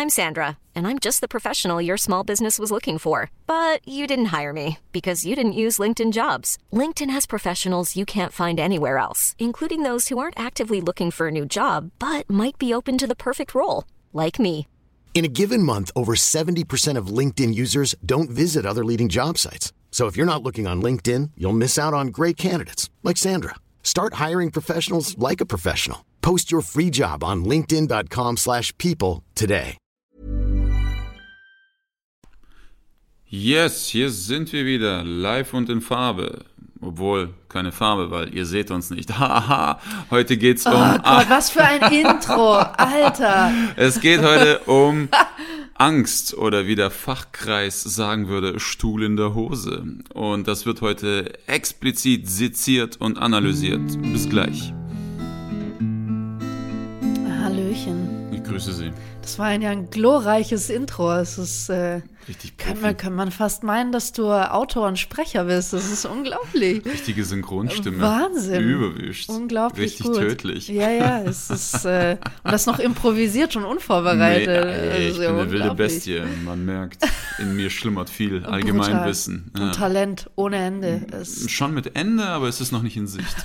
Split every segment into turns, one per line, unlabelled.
I'm Sandra, and I'm just the professional your small business was looking for. But you didn't hire me because you didn't use LinkedIn Jobs. LinkedIn has professionals you can't find anywhere else, including those who aren't actively looking for a new job, but might be open to the perfect role, like me.
In a given month, over 70% of LinkedIn users don't visit other leading job sites. So if you're not looking on LinkedIn, you'll miss out on great candidates like Sandra. Start hiring professionals like a professional. Post your free job on linkedin.com/people today.
Yes, hier sind wir wieder, live und in Farbe. Obwohl, keine Farbe, weil ihr seht uns nicht. Haha, heute geht's um...
Oh Gott, was für ein Intro, Alter.
Es geht heute um Angst oder wie der Fachkreis sagen würde, Stuhl in der Hose. Und das wird heute explizit seziert und analysiert. Bis gleich.
Hallöchen.
Ich grüße Sie.
Das war ja ein glorreiches Intro. Es ist,
richtig
kann man fast meinen, dass du Autor und Sprecher bist. Das ist unglaublich.
Richtige Synchronstimme.
Wahnsinn.
Überwischt.
Unglaublich
richtig
gut.
Tödlich.
Ja, es ist, und das noch improvisiert und unvorbereitet.
Nee, ich bin eine wilde Bestie. Man merkt, in mir schlummert viel Allgemeinwissen.
Ja. Und Talent ohne Ende.
Schon mit Ende, aber es ist noch nicht in Sicht.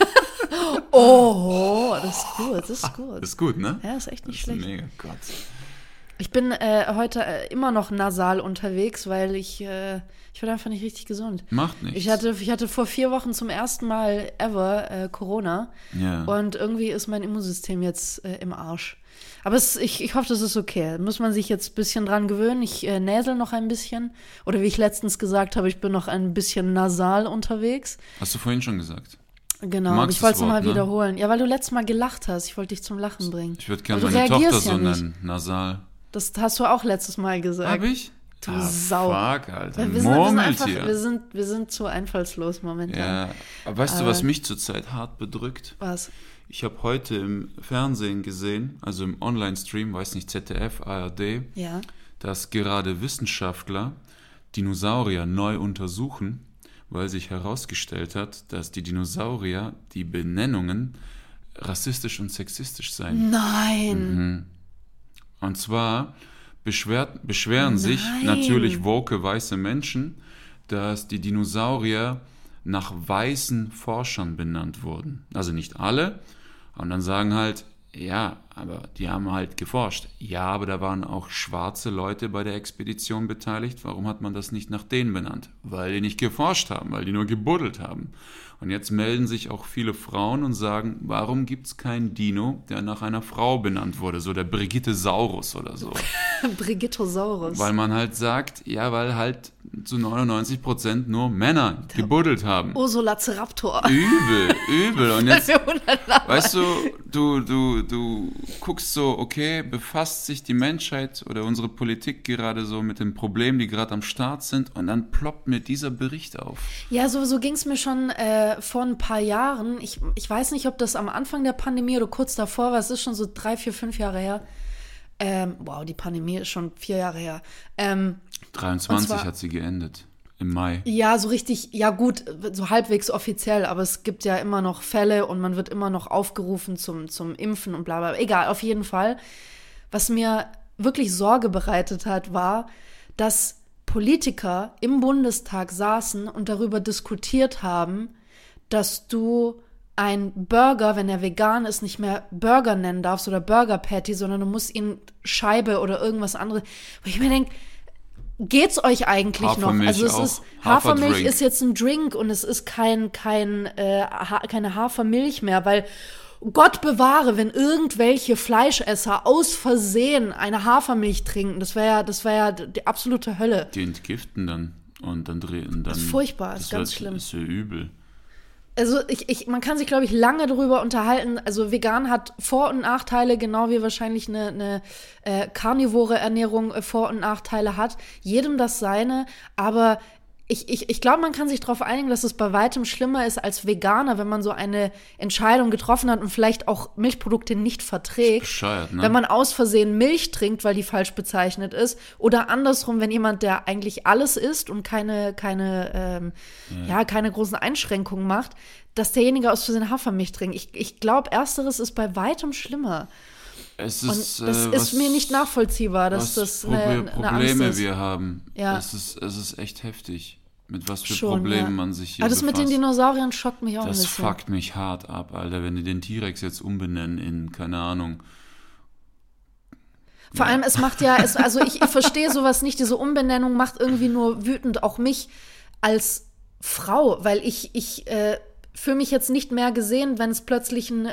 Oh, das ist gut, das ist gut.
Das ist gut, ne?
Ja, ist echt nicht
das ist
schlecht.
Mega, Gott.
Ich bin heute immer noch nasal unterwegs, weil ich werde einfach nicht richtig gesund.
Macht nichts.
Ich hatte vor 4 Wochen zum ersten Mal ever Corona.
Ja.
Und irgendwie ist mein Immunsystem jetzt im Arsch. Aber ich hoffe, das ist okay. Muss man sich jetzt ein bisschen dran gewöhnen. Ich näsel noch ein bisschen. Oder wie ich letztens gesagt habe, ich bin noch ein bisschen nasal unterwegs.
Hast du vorhin schon gesagt.
Genau, aber ich wollte es mal wiederholen. Ja, weil du letztes Mal gelacht hast. Ich wollte dich zum Lachen bringen.
Ich würde gerne meine Tochter so nennen, nasal.
Das hast du auch letztes Mal gesagt.
Hab ich?
Du Sau.
Fuck, Alter.
Wir sind zu einfallslos momentan.
Ja, aber weißt du, was mich zurzeit hart bedrückt?
Was?
Ich habe heute im Fernsehen gesehen, also im Online-Stream, weiß nicht, ZDF, ARD,
ja,
dass gerade Wissenschaftler Dinosaurier neu untersuchen, weil sich herausgestellt hat, dass die Dinosaurier, die Benennungen, rassistisch und sexistisch seien.
Nein!
Mhm. Und zwar beschweren sich natürlich woke weiße Menschen, dass die Dinosaurier nach weißen Forschern benannt wurden. Also nicht alle. Und dann sagen halt, ja, aber die haben halt geforscht. Ja, aber da waren auch schwarze Leute bei der Expedition beteiligt. Warum hat man das nicht nach denen benannt? Weil die nicht geforscht haben, weil die nur gebuddelt haben. Und jetzt melden sich auch viele Frauen und sagen, warum gibt es keinen Dino, der nach einer Frau benannt wurde, so der Brigittosaurus oder so.
Brigittosaurus.
Weil man halt sagt, ja, weil halt zu 99% nur Männer gebuddelt haben.
Ursulazeraptor.
Übel. Und jetzt, weißt du guckst so, okay, befasst sich die Menschheit oder unsere Politik gerade so mit den Problemen, die gerade am Start sind, und dann ploppt mir dieser Bericht auf.
Ja, so ging es mir schon vor ein paar Jahren. Ich weiß nicht, ob das am Anfang der Pandemie oder kurz davor war. Es ist schon so 3, 4, 5 Jahre her. Wow, die Pandemie ist schon 4 Jahre her.
23 hat sie geendet. Im Mai.
Ja, so richtig, ja gut, so halbwegs offiziell, aber es gibt ja immer noch Fälle und man wird immer noch aufgerufen zum Impfen und bla bla. Egal, auf jeden Fall. Was mir wirklich Sorge bereitet hat, war, dass Politiker im Bundestag saßen und darüber diskutiert haben, dass du ein Burger, wenn er vegan ist, nicht mehr Burger nennen darfst oder Burger Patty, sondern du musst ihn Scheibe oder irgendwas anderes. Wo ich mir denke, geht's euch eigentlich
Hafermilch
noch? Also Hafermilch ist jetzt ein Drink und es ist keine Hafermilch mehr, weil Gott bewahre, wenn irgendwelche Fleischesser aus Versehen eine Hafermilch trinken, das wäre ja die absolute Hölle.
Die entgiften dann und dann drehen.
Das ist furchtbar, das ist ganz schlimm.
Das ist ja übel.
Also man kann sich, glaube ich, lange darüber unterhalten. Also vegan hat Vor- und Nachteile, genau wie wahrscheinlich eine karnivore Ernährung Vor- und Nachteile hat. Jedem das seine, aber ich glaube, man kann sich darauf einigen, dass es bei weitem schlimmer ist als Veganer, wenn man so eine Entscheidung getroffen hat und vielleicht auch Milchprodukte nicht verträgt.
Bescheuert, ne?
Wenn man aus Versehen Milch trinkt, weil die falsch bezeichnet ist. Oder andersrum, wenn jemand, der eigentlich alles isst und keine großen Einschränkungen macht, dass derjenige aus Versehen Hafermilch trinkt. Ich glaube, ersteres ist bei weitem schlimmer.
Es
Und
ist,
das ist mir nicht nachvollziehbar, dass
was
das eine
Probleme
Angst ist.
wir haben.
Ja.
Es ist echt heftig, mit was für
Schon,
Problemen
ja.
man sich hier
Aber das mit den
befasst.
Dinosauriern schockt mich auch ein
Das
bisschen.
fuckt mich hart ab, Alter, wenn die den T-Rex jetzt umbenennen in, keine Ahnung.
Vor allem, es macht ja, also ich verstehe sowas nicht, diese Umbenennung macht irgendwie nur wütend, auch mich als Frau, weil ich fühle mich jetzt nicht mehr gesehen, wenn es plötzlich einen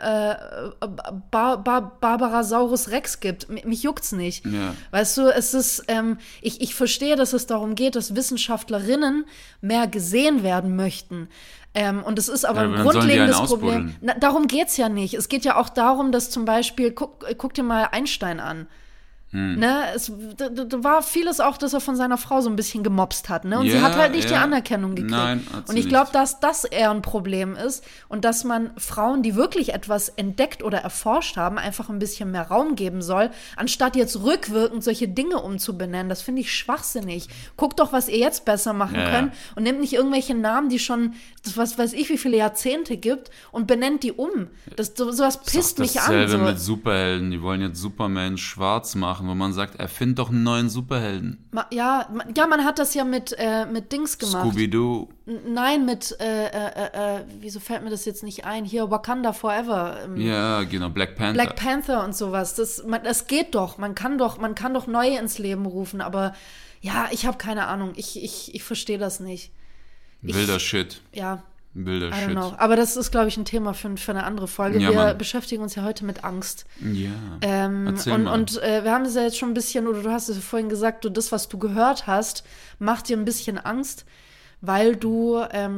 Barbarasaurus Rex gibt. Mich juckt's nicht.
Ja.
Weißt du, es ist, ich verstehe, dass es darum geht, dass Wissenschaftlerinnen mehr gesehen werden möchten. Und es ist aber
Ja,
ein
dann sollen die
grundlegendes
einen
Problem.
ausbuddeln.
Na, darum geht's ja nicht. Es geht ja auch darum, dass zum Beispiel, guck dir mal Einstein an. Ne, da war vieles auch, dass er von seiner Frau so ein bisschen gemobst hat, ne? Und sie
Ja,
hat halt nicht die
ja.
Anerkennung gekriegt.
Nein, hat sie
und ich
nicht.
glaube, dass das eher ein Problem ist und dass man Frauen, die wirklich etwas entdeckt oder erforscht haben, einfach ein bisschen mehr Raum geben soll, anstatt jetzt rückwirkend solche Dinge umzubenennen. Das finde ich schwachsinnig. Guckt doch, was ihr jetzt besser machen
Ja,
könnt und nehmt nicht irgendwelche Namen, die schon, was weiß ich, wie viele Jahrzehnte gibt und benennt die um. Sowas pisst mich an.
Dasselbe
So.
mit Superhelden. Die wollen jetzt Superman schwarz machen, wo man sagt, erfind doch einen neuen Superhelden.
Ja, man hat das ja mit Dings gemacht.
Scooby-Doo.
Nein, mit, wieso fällt mir das jetzt nicht ein? Hier, Wakanda Forever.
Ja, genau, Black Panther.
Black Panther und sowas. Das geht doch. Man kann doch neue ins Leben rufen, aber ja, ich habe keine Ahnung. Ich verstehe das nicht.
Wilder Shit.
Ja,
Wilder
I don't
Shit.
know. Aber das ist, glaube ich, ein Thema für eine andere Folge.
Ja,
Wir
Mann.
beschäftigen uns ja heute mit Angst.
Ja, erzähl
Und
mal.
wir haben es ja jetzt schon ein bisschen, oder du hast es ja vorhin gesagt, das, was du gehört hast, macht dir ein bisschen Angst, weil du,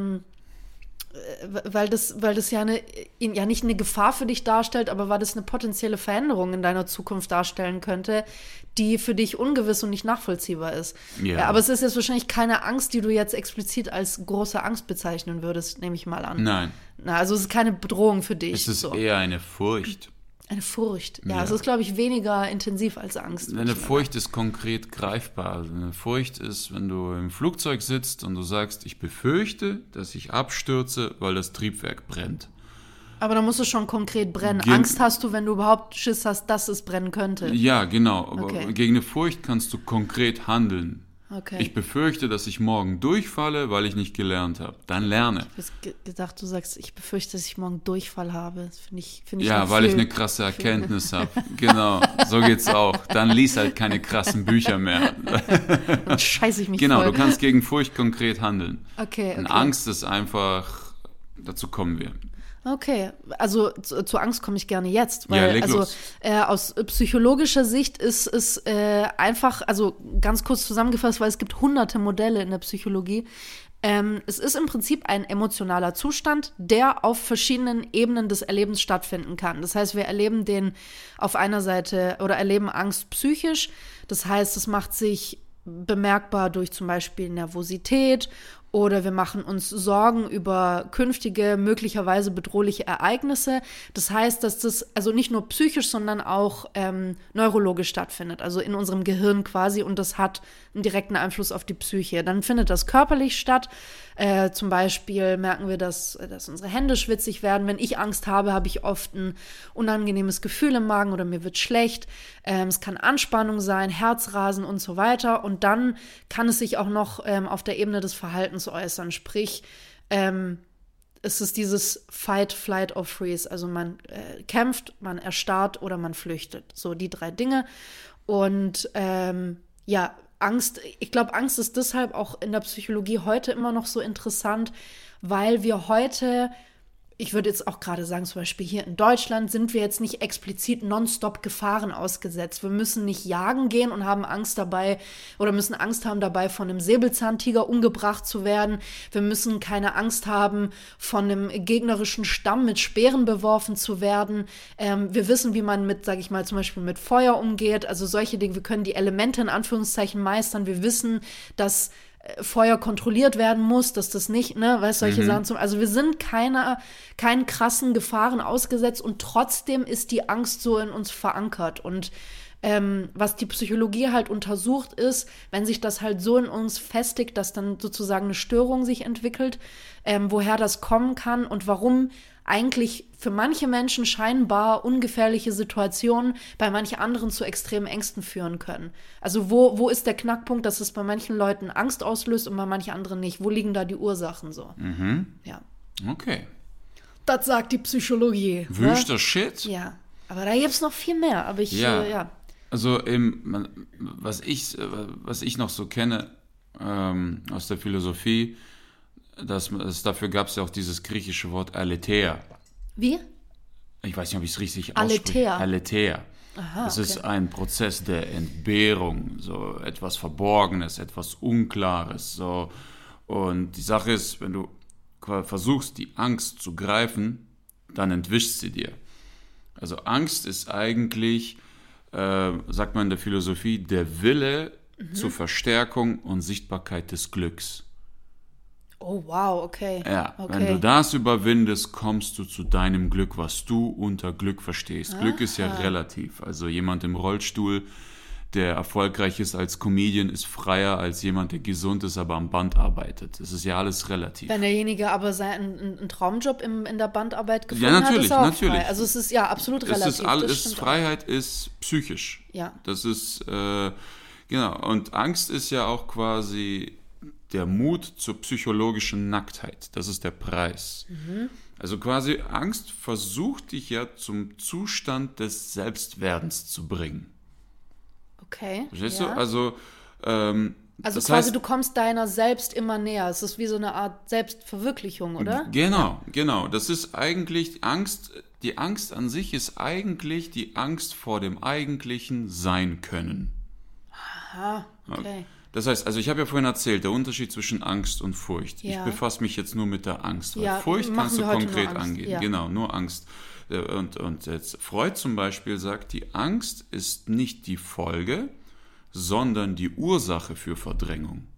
weil das ja nicht eine Gefahr für dich darstellt, aber weil das eine potenzielle Veränderung in deiner Zukunft darstellen könnte, die für dich ungewiss und nicht nachvollziehbar ist.
Ja.
Aber es ist jetzt wahrscheinlich keine Angst, die du jetzt explizit als große Angst bezeichnen würdest, nehme ich mal an.
Nein,
Also es ist keine Bedrohung für dich.
es ist
so.
eher eine Furcht.
Eine Furcht. Ja,
Ja.
es ist, glaube ich, weniger intensiv als Angst.
Eine Furcht ist konkret greifbar. Also eine Furcht ist, wenn du im Flugzeug sitzt und du sagst, ich befürchte, dass ich abstürze, weil das Triebwerk brennt.
Aber da muss es schon konkret brennen.
Gen-
Angst hast du, wenn du überhaupt Schiss hast, dass es brennen könnte.
Ja, genau. Aber
Okay.
gegen eine Furcht kannst du konkret handeln.
Okay.
Ich befürchte, dass ich morgen durchfalle, weil ich nicht gelernt habe. Dann lerne.
Ich habe gedacht, du sagst, ich befürchte, dass ich morgen Durchfall habe. Das finde ich
Ja,
noch
weil ich
viel-
eine krasse Erkenntnis habe. Genau, so geht's auch. Dann lies halt keine krassen Bücher mehr.
Dann scheiße ich mich
Genau,
voll.
du kannst gegen Furcht konkret handeln.
Okay.
Und Angst ist einfach, dazu kommen wir.
Okay, also zu Angst komme ich gerne jetzt, weil
Ja, leg
also
los.
Aus psychologischer Sicht ist es einfach, also ganz kurz zusammengefasst, weil es gibt hunderte Modelle in der Psychologie. Es ist im Prinzip ein emotionaler Zustand, der auf verschiedenen Ebenen des Erlebens stattfinden kann. Das heißt, wir erleben den auf einer Seite oder erleben Angst psychisch. Das heißt, es macht sich bemerkbar durch zum Beispiel Nervosität oder wir machen uns Sorgen über künftige, möglicherweise bedrohliche Ereignisse. Das heißt, dass das also nicht nur psychisch, sondern auch neurologisch stattfindet, also in unserem Gehirn quasi, und das hat einen direkten Einfluss auf die Psyche. Dann findet das körperlich statt. Zum Beispiel merken wir, dass unsere Hände schwitzig werden. Wenn ich Angst habe, habe ich oft ein unangenehmes Gefühl im Magen oder mir wird schlecht. Es kann Anspannung sein, Herzrasen und so weiter. Und dann kann es sich auch noch auf der Ebene des Verhaltens äußern. Sprich, es ist dieses Fight, Flight or Freeze. Also man kämpft, man erstarrt oder man flüchtet. So die drei Dinge. Und ja, Angst, ich glaube, Angst ist deshalb auch in der Psychologie heute immer noch so interessant, weil wir heute, ich würde jetzt auch gerade sagen, zum Beispiel hier in Deutschland sind wir jetzt nicht explizit nonstop Gefahren ausgesetzt. Wir müssen nicht jagen gehen und haben Angst dabei oder müssen Angst haben dabei, von einem Säbelzahntiger umgebracht zu werden. Wir müssen keine Angst haben, von einem gegnerischen Stamm mit Speeren beworfen zu werden. Wir wissen, wie man mit, sage ich mal, zum Beispiel mit Feuer umgeht. Also solche Dinge, wir können die Elemente in Anführungszeichen meistern. Wir wissen, dass Feuer kontrolliert werden muss, dass das nicht, ne, weißt, solche Sachen. Also wir sind keinen krassen Gefahren ausgesetzt und trotzdem ist die Angst so in uns verankert. Und was die Psychologie halt untersucht ist, wenn sich das halt so in uns festigt, dass dann sozusagen eine Störung sich entwickelt, woher das kommen kann und warum eigentlich für manche Menschen scheinbar ungefährliche Situationen bei manchen anderen zu extremen Ängsten führen können. Also wo ist der Knackpunkt, dass es bei manchen Leuten Angst auslöst und bei manchen anderen nicht? Wo liegen da die Ursachen so? Ja.
Okay.
Das sagt die Psychologie.
Wüster Shit?
Ja, aber da gibt es noch viel mehr. Aber ja.
Also was ich noch so kenne aus der Philosophie, dafür gab es ja auch dieses griechische Wort Aletheia.
Wie?
Ich weiß nicht, ob ich es richtig ausspreche. Aletheia. Aha, das ist ein Prozess der Entbehrung, so etwas Verborgenes, etwas Unklares. So. Und die Sache ist, wenn du versuchst, die Angst zu greifen, dann entwischt sie dir. Also Angst ist eigentlich, sagt man in der Philosophie, der Wille zur Verstärkung und Sichtbarkeit des Glücks.
Oh, wow, okay.
Ja, wenn du das überwindest, kommst du zu deinem Glück, was du unter Glück verstehst. Aha. Glück ist ja relativ. Also jemand im Rollstuhl, der erfolgreich ist als Comedian, ist freier als jemand, der gesund ist, aber am Band arbeitet. Das ist ja alles relativ.
Wenn derjenige aber einen Traumjob in der Bandarbeit gefunden hat, ist er auch frei. Also es ist ja absolut relativ.
Freiheit ist psychisch.
Ja.
Das ist, genau. Und Angst ist ja auch quasi der Mut zur psychologischen Nacktheit. Das ist der Preis. Also quasi Angst versucht dich ja zum Zustand des Selbstwerdens zu bringen.
Okay.
Verstehst du? Also
quasi heißt, du kommst deiner selbst immer näher. Es ist wie so eine Art Selbstverwirklichung, oder?
Genau. Das ist eigentlich die Angst an sich ist eigentlich die Angst vor dem eigentlichen Sein können.
Aha, okay.
Das heißt, also ich habe ja vorhin erzählt, der Unterschied zwischen Angst und Furcht. Ja. Ich befasse mich jetzt nur mit der Angst, weil Furcht kannst du konkret angehen. Ja. Genau, nur Angst. Und jetzt Freud zum Beispiel sagt, die Angst ist nicht die Folge, sondern die Ursache für Verdrängung.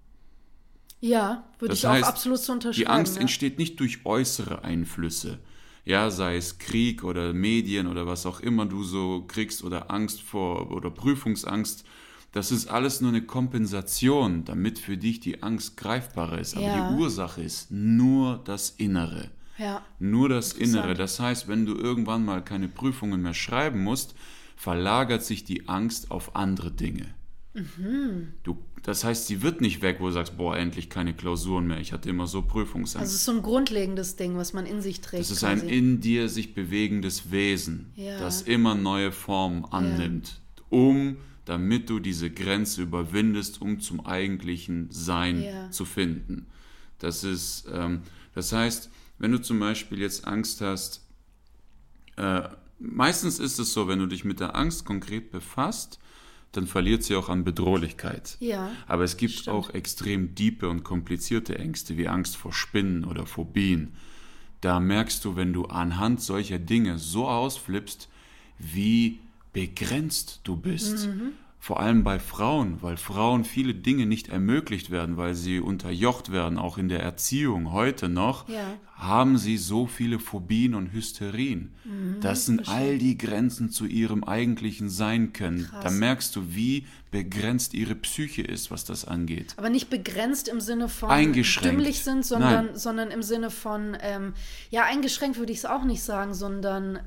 Ja, würde ich auch absolut so unterschreiben.
Die Angst entsteht nicht durch äußere Einflüsse. Ja, sei es Krieg oder Medien oder was auch immer du so kriegst oder Angst vor oder Prüfungsangst. Das ist alles nur eine Kompensation, damit für dich die Angst greifbarer ist. Aber die Ursache ist nur das Innere.
Ja.
Nur das Innere. Das heißt, wenn du irgendwann mal keine Prüfungen mehr schreiben musst, verlagert sich die Angst auf andere Dinge. Das heißt, sie wird nicht weg, wo du sagst, boah, endlich keine Klausuren mehr. Ich hatte immer so Prüfungsangst.
Also es ist so ein grundlegendes Ding, was man in sich trägt.
Das ist ein in dir sich bewegendes Wesen, das immer neue Formen annimmt, damit du diese Grenze überwindest, um zum eigentlichen Sein zu finden. Das heißt, wenn du zum Beispiel jetzt Angst hast, meistens ist es so, wenn du dich mit der Angst konkret befasst, dann verliert sie auch an Bedrohlichkeit.
Ja,
aber es gibt auch extrem tiefe und komplizierte Ängste, wie Angst vor Spinnen oder Phobien. Da merkst du, wenn du anhand solcher Dinge so ausflippst, wie begrenzt du bist. Vor allem bei Frauen, weil Frauen viele Dinge nicht ermöglicht werden, weil sie unterjocht werden, auch in der Erziehung heute noch, haben sie so viele Phobien und Hysterien. Das sind all die Grenzen zu ihrem eigentlichen Sein können. Krass. Da merkst du, wie begrenzt ihre Psyche ist, was das angeht.
Aber nicht begrenzt im Sinne von
eingeschränkt.
Dümmlich sind, sondern im Sinne von, eingeschränkt würde ich es auch nicht sagen, sondern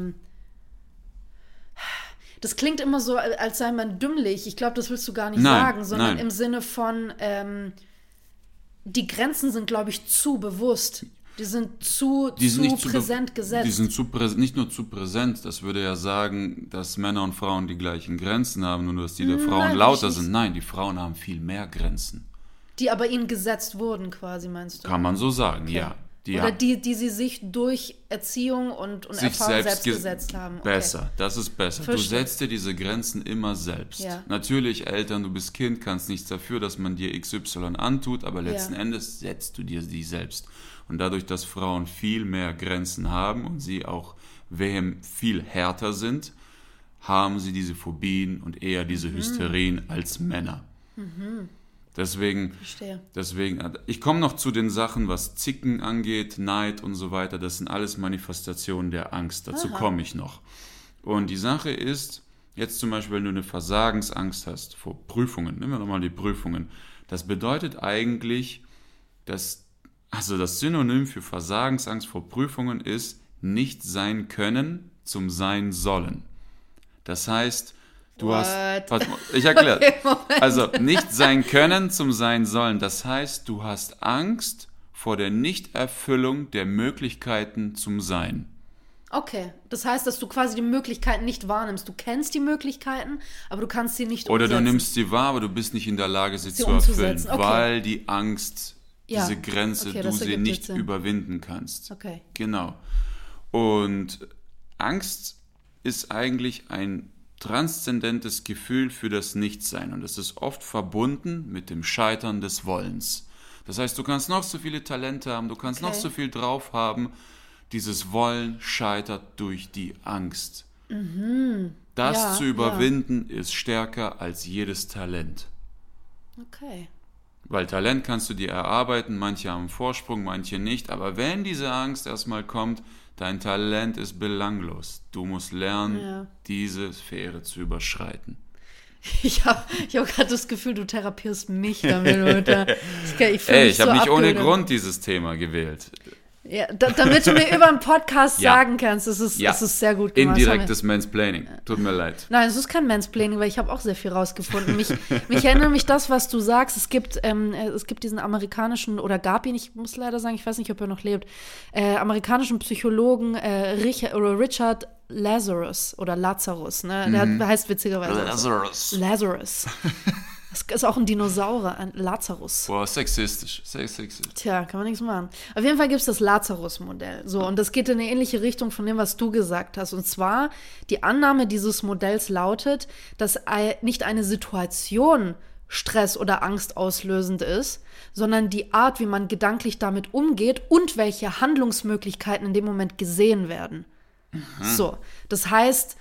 das klingt immer so, als sei man dümmlich. Ich glaube, das willst du gar nicht sagen, sondern im Sinne von, die Grenzen sind, glaube ich, zu bewusst. Die sind zu präsent gesetzt.
Die sind nicht nur zu präsent, das würde ja sagen, dass Männer und Frauen die gleichen Grenzen haben, nur dass die der Frauen lauter sind. Nein, die Frauen haben viel mehr Grenzen.
Die aber ihnen gesetzt wurden, quasi, meinst du?
Kann man so sagen, okay. Ja.
Oder die sie sich durch Erziehung und Erfahrung selbst gesetzt haben. Okay.
Besser, das ist besser. Verstehe. Du setzt dir diese Grenzen immer selbst. Ja. Natürlich, Eltern, du bist Kind, kannst nichts dafür, dass man dir XY antut, aber letzten Endes setzt du dir die selbst. Und dadurch, dass Frauen viel mehr Grenzen haben und sie auch viel härter sind, haben sie diese Phobien und eher diese Hysterien als Männer. Deswegen, ich komme noch zu den Sachen, was Zicken angeht, Neid und so weiter. Das sind alles Manifestationen der Angst. Dazu komme ich noch. Und die Sache ist, jetzt zum Beispiel, wenn du eine Versagensangst hast vor Prüfungen, nehmen wir nochmal die Prüfungen. Das bedeutet eigentlich, dass, also das Synonym für Versagensangst vor Prüfungen ist nicht sein können zum Sein sollen. Das heißt, du hast... Warte mal, ich erkläre.
Okay,
also nicht sein können zum Sein sollen. Das heißt, du hast Angst vor der Nichterfüllung der Möglichkeiten zum Sein.
Okay, das heißt, dass du quasi die Möglichkeiten nicht wahrnimmst. Du kennst die Möglichkeiten, aber du kannst sie nicht
Oder
umsetzen.
du nimmst sie wahr, aber du bist nicht in der Lage, sie zu
umzusetzen.
erfüllen,
Okay.
weil die Angst, diese Grenze,
okay,
du
das
sie
ergibt
nicht
jetzt Sinn.
überwinden kannst.
Okay.
Genau. Und Angst ist eigentlich ein transzendentes Gefühl für das Nichtsein und es ist oft verbunden mit dem Scheitern des Wollens. Das heißt, du kannst noch so viele Talente haben, du kannst noch so viel drauf haben, dieses Wollen scheitert durch die Angst. Das zu überwinden ist stärker als jedes Talent.
Okay.
Weil Talent kannst du dir erarbeiten, manche haben Vorsprung, manche nicht, aber wenn diese Angst erstmal kommt, dein Talent ist belanglos. Du musst lernen, diese Sphäre zu überschreiten.
Ich hab gerade das Gefühl, du therapierst mich damit.
Ich habe nicht ohne Grund dieses Thema gewählt.
Ja, damit du mir über einen Podcast sagen kannst, es ist sehr gut gemacht.
Indirektes Mansplaining, tut mir leid.
Nein, es ist kein Mansplaining, weil ich habe auch sehr viel rausgefunden. Mich erinnert mich das, was du sagst. Es gibt diesen amerikanischen, oder gab ihn, ich muss leider sagen, ich weiß nicht, ob er noch lebt, amerikanischen Psychologen Richard Lazarus oder Lazarus, ne? Der heißt witzigerweise Lazarus. Das ist auch ein Dinosaurier, ein Lazarus.
Boah, sexistisch.
Tja, kann man nichts machen. Auf jeden Fall gibt es das Lazarus-Modell. So, und das geht in eine ähnliche Richtung von dem, was du gesagt hast. Und zwar, die Annahme dieses Modells lautet, dass nicht eine Situation Stress oder Angst auslösend ist, sondern die Art, wie man gedanklich damit umgeht und welche Handlungsmöglichkeiten in dem Moment gesehen werden. So, das heißt,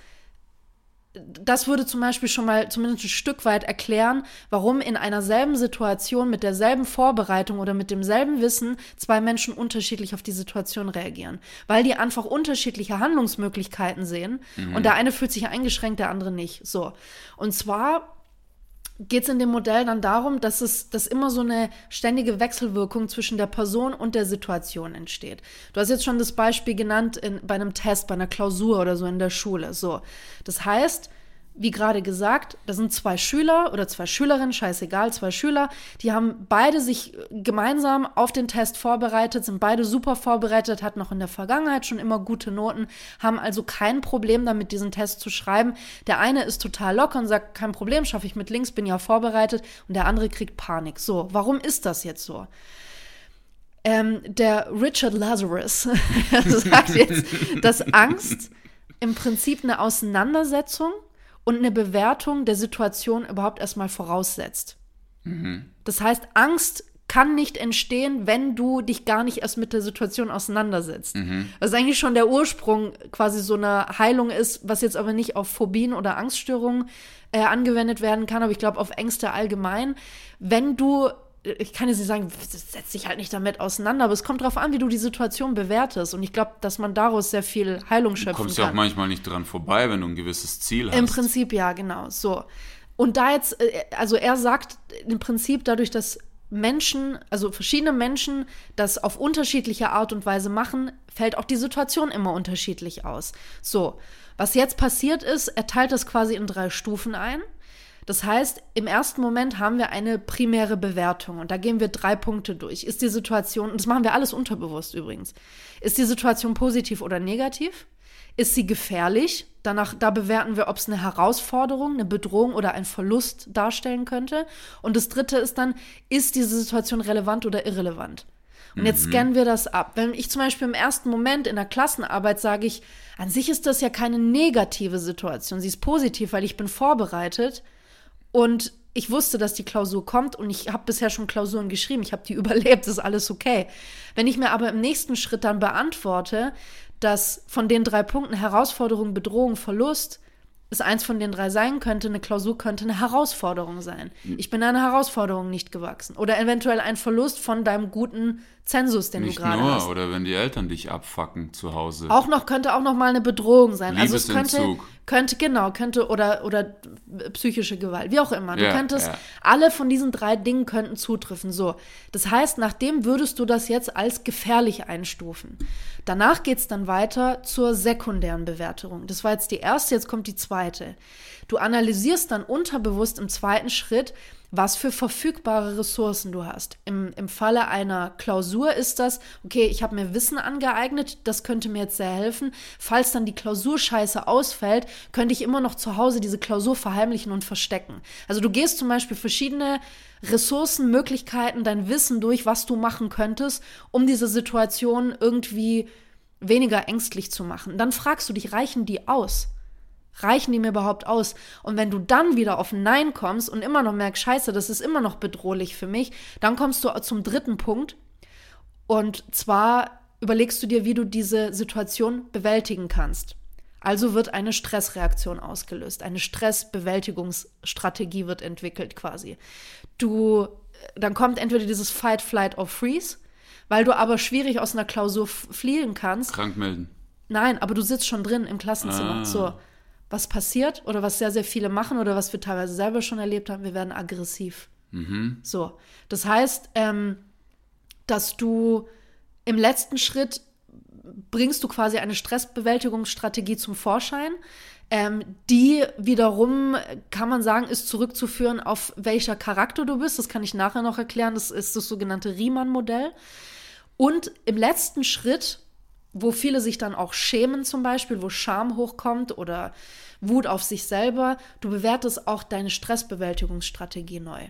das würde zum Beispiel schon mal zumindest ein Stück weit erklären, warum in einer selben Situation mit derselben Vorbereitung oder mit demselben Wissen zwei Menschen unterschiedlich auf die Situation reagieren. Weil die einfach unterschiedliche Handlungsmöglichkeiten sehen und der eine fühlt sich eingeschränkt, der andere nicht. So. Und zwar geht es in dem Modell dann darum, dass immer so eine ständige Wechselwirkung zwischen der Person und der Situation entsteht. Du hast jetzt schon das Beispiel genannt bei einem Test, bei einer Klausur oder so in der Schule. So, das heißt, wie gerade gesagt, da sind zwei Schüler oder zwei Schülerinnen, scheißegal, zwei Schüler, die haben beide sich gemeinsam auf den Test vorbereitet, sind beide super vorbereitet, hatten auch in der Vergangenheit schon immer gute Noten, haben also kein Problem damit, diesen Test zu schreiben. Der eine ist total locker und sagt, kein Problem, schaffe ich mit links, bin ja vorbereitet, und der andere kriegt Panik. So, warum ist das jetzt so? Der Richard Lazarus sagt jetzt, dass Angst im Prinzip eine Auseinandersetzung und eine Bewertung der Situation überhaupt erstmal voraussetzt. Das heißt, Angst kann nicht entstehen, wenn du dich gar nicht erst mit der Situation auseinandersetzt. Was eigentlich schon der Ursprung quasi so eine Heilung ist, was jetzt aber nicht auf Phobien oder Angststörungen angewendet werden kann, aber ich glaube auf Ängste allgemein. Wenn du, ich kann jetzt nicht sagen, setz dich halt nicht damit auseinander, aber es kommt darauf an, wie du die Situation bewertest. Und ich glaube, dass man daraus sehr viel Heilung schöpfen kann.
Du kommst ja auch manchmal nicht dran vorbei, wenn du ein gewisses Ziel hast.
Im Prinzip ja, genau. So. Und da jetzt, also er sagt im Prinzip dadurch, dass Menschen, also verschiedene Menschen das auf unterschiedliche Art und Weise machen, fällt auch die Situation immer unterschiedlich aus. So, was jetzt passiert ist, er teilt das quasi in 3 Stufen ein. Das heißt, im ersten Moment haben wir eine primäre Bewertung und da gehen wir 3 Punkte durch. Ist die Situation, und das machen wir alles unterbewusst übrigens, ist die Situation positiv oder negativ? Ist sie gefährlich? Da bewerten wir, ob es eine Herausforderung, eine Bedrohung oder ein Verlust darstellen könnte. Und das 3. ist dann, ist diese Situation relevant oder irrelevant? Und jetzt scannen wir das ab. Wenn ich zum Beispiel im ersten Moment in der Klassenarbeit sage ich, an sich ist das ja keine negative Situation, sie ist positiv, weil ich bin vorbereitet und ich wusste, dass die Klausur kommt und ich habe bisher schon Klausuren geschrieben, ich habe die überlebt, ist alles okay. Wenn ich mir aber im nächsten Schritt dann beantworte, dass von den 3 Punkten Herausforderung, Bedrohung, Verlust es eins von den 3 sein könnte, eine Klausur könnte eine Herausforderung sein. Ich bin einer Herausforderung nicht gewachsen. Oder eventuell ein Verlust von deinem guten Zensus, den
nicht
du gerade
nur,
hast.
Oder wenn die Eltern dich abfacken zu Hause.
Könnte auch noch mal eine Bedrohung sein. Also es könnte Könnte oder psychische Gewalt, wie auch immer. Du könntest, alle von diesen 3 Dingen könnten zutreffen. So, das heißt, nachdem würdest du das jetzt als gefährlich einstufen. Danach geht es dann weiter zur sekundären Bewertung. Das war jetzt die erste, jetzt kommt die zweite. Du analysierst dann unterbewusst im zweiten Schritt, was für verfügbare Ressourcen du hast. Im Falle einer Klausur ist das, okay, ich habe mir Wissen angeeignet, das könnte mir jetzt sehr helfen. Falls dann die Klausur scheiße ausfällt, könnte ich immer noch zu Hause diese Klausur verheimlichen und verstecken. Also du gehst zum Beispiel verschiedene Ressourcen, Möglichkeiten, dein Wissen durch, was du machen könntest, um diese Situation irgendwie weniger ängstlich zu machen. Dann fragst du dich, reichen die aus? Reichen die mir überhaupt aus? Und wenn du dann wieder auf Nein kommst und immer noch merkst, scheiße, das ist immer noch bedrohlich für mich, dann kommst du zum dritten Punkt. Und zwar überlegst du dir, wie du diese Situation bewältigen kannst. Also wird eine Stressreaktion ausgelöst. Eine Stressbewältigungsstrategie wird entwickelt quasi. Dann kommt entweder dieses Fight, Flight or Freeze, weil du aber schwierig aus einer Klausur fliehen kannst.
Krank melden.
Nein, aber du sitzt schon drin im Klassenzimmer. So. Was passiert oder was sehr, sehr viele machen oder was wir teilweise selber schon erlebt haben, wir werden aggressiv. So, das heißt, dass du im letzten Schritt bringst du quasi eine Stressbewältigungsstrategie zum Vorschein, die wiederum, kann man sagen, ist zurückzuführen auf welcher Charakter du bist. Das kann ich nachher noch erklären, das ist das sogenannte Riemann-Modell. Und im letzten Schritt, wo viele sich dann auch schämen zum Beispiel, wo Scham hochkommt oder Wut auf sich selber, du bewertest auch deine Stressbewältigungsstrategie neu.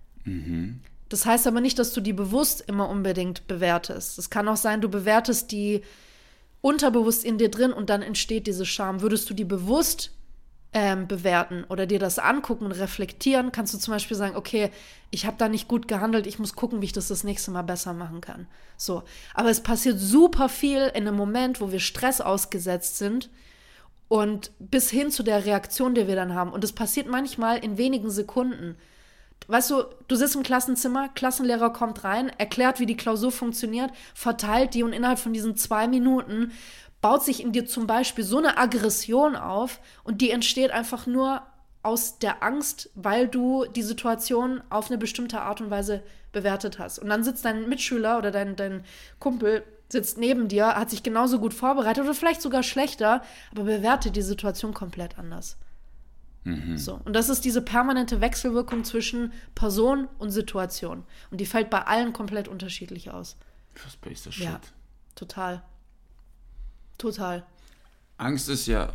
Das heißt aber nicht, dass du die bewusst immer unbedingt bewertest. Es kann auch sein, du bewertest die unterbewusst in dir drin und dann entsteht diese Scham. Würdest du die bewusst bewerten oder dir das angucken und reflektieren, kannst du zum Beispiel sagen, okay, ich habe da nicht gut gehandelt, ich muss gucken, wie ich das nächste Mal besser machen kann. So. Aber es passiert super viel in einem Moment, wo wir Stress ausgesetzt sind und bis hin zu der Reaktion, die wir dann haben. Und es passiert manchmal in wenigen Sekunden. Weißt du, du sitzt im Klassenzimmer, Klassenlehrer kommt rein, erklärt, wie die Klausur funktioniert, verteilt die und innerhalb von diesen 2 Minuten baut sich in dir zum Beispiel so eine Aggression auf und die entsteht einfach nur aus der Angst, weil du die Situation auf eine bestimmte Art und Weise bewertet hast. Und dann sitzt dein Mitschüler oder dein Kumpel sitzt neben dir, hat sich genauso gut vorbereitet oder vielleicht sogar schlechter, aber bewertet die Situation komplett anders. So. Und das ist diese permanente Wechselwirkung zwischen Person und Situation. Und die fällt bei allen komplett unterschiedlich aus.
Das ist Shit.
Ja, total.
Angst ist ja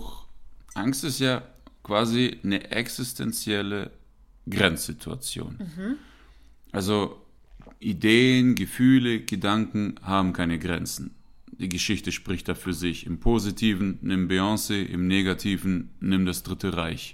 quasi eine existenzielle Grenzsituation. Also Ideen, Gefühle, Gedanken haben keine Grenzen. Die Geschichte spricht da für sich. Im Positiven nimm Beyoncé, im Negativen nimm das Dritte Reich.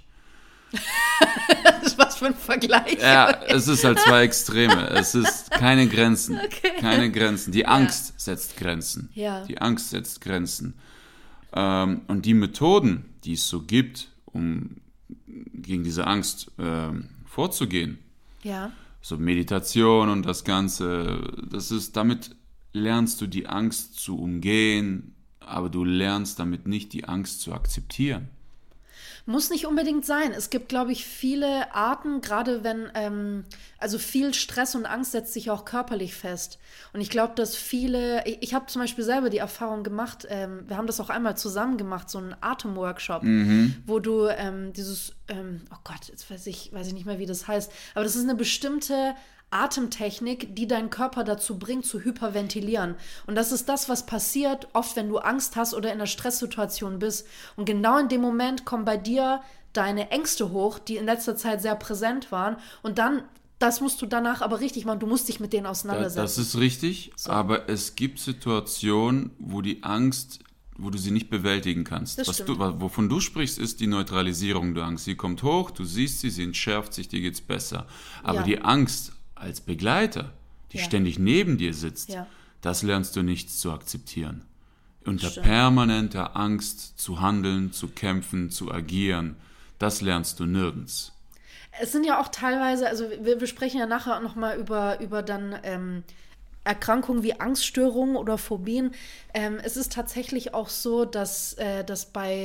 Was für ein Vergleich.
Ja, es ist halt 2 Extreme. Es ist keine Grenzen. Okay. Keine Grenzen. Die Angst setzt Grenzen.
Ja.
Die Angst setzt Grenzen. Und die Methoden, die es so gibt, um gegen diese Angst vorzugehen, so Meditation und das Ganze, damit lernst du die Angst zu umgehen, aber du lernst damit nicht die Angst zu akzeptieren.
Muss nicht unbedingt sein. Es gibt, glaube ich, viele Arten, gerade wenn, also viel Stress und Angst setzt sich auch körperlich fest. Und ich glaube, dass ich habe zum Beispiel selber die Erfahrung gemacht, wir haben das auch einmal zusammen gemacht, so einen Atemworkshop, wo du oh Gott, jetzt weiß ich nicht mehr, wie das heißt, aber das ist eine bestimmte Atemtechnik, die deinen Körper dazu bringt, zu hyperventilieren. Und das ist das, was passiert, oft wenn du Angst hast oder in einer Stresssituation bist. Und genau in dem Moment kommen bei dir deine Ängste hoch, die in letzter Zeit sehr präsent waren. Und dann, das musst du danach aber richtig machen, du musst dich mit denen auseinandersetzen.
Das ist richtig, so. Aber es gibt Situationen, wo die Angst, wo du sie nicht bewältigen kannst. Wovon du sprichst, ist die Neutralisierung der Angst. Sie kommt hoch, du siehst sie entschärft sich, dir geht's besser. Aber die Angst als Begleiter, die ständig neben dir sitzt, das lernst du nicht zu akzeptieren. Unter permanenter Angst zu handeln, zu kämpfen, zu agieren, das lernst du nirgends.
Es sind ja auch teilweise, also wir sprechen ja nachher nochmal über dann Erkrankungen wie Angststörungen oder Phobien. Es ist tatsächlich auch so, dass bei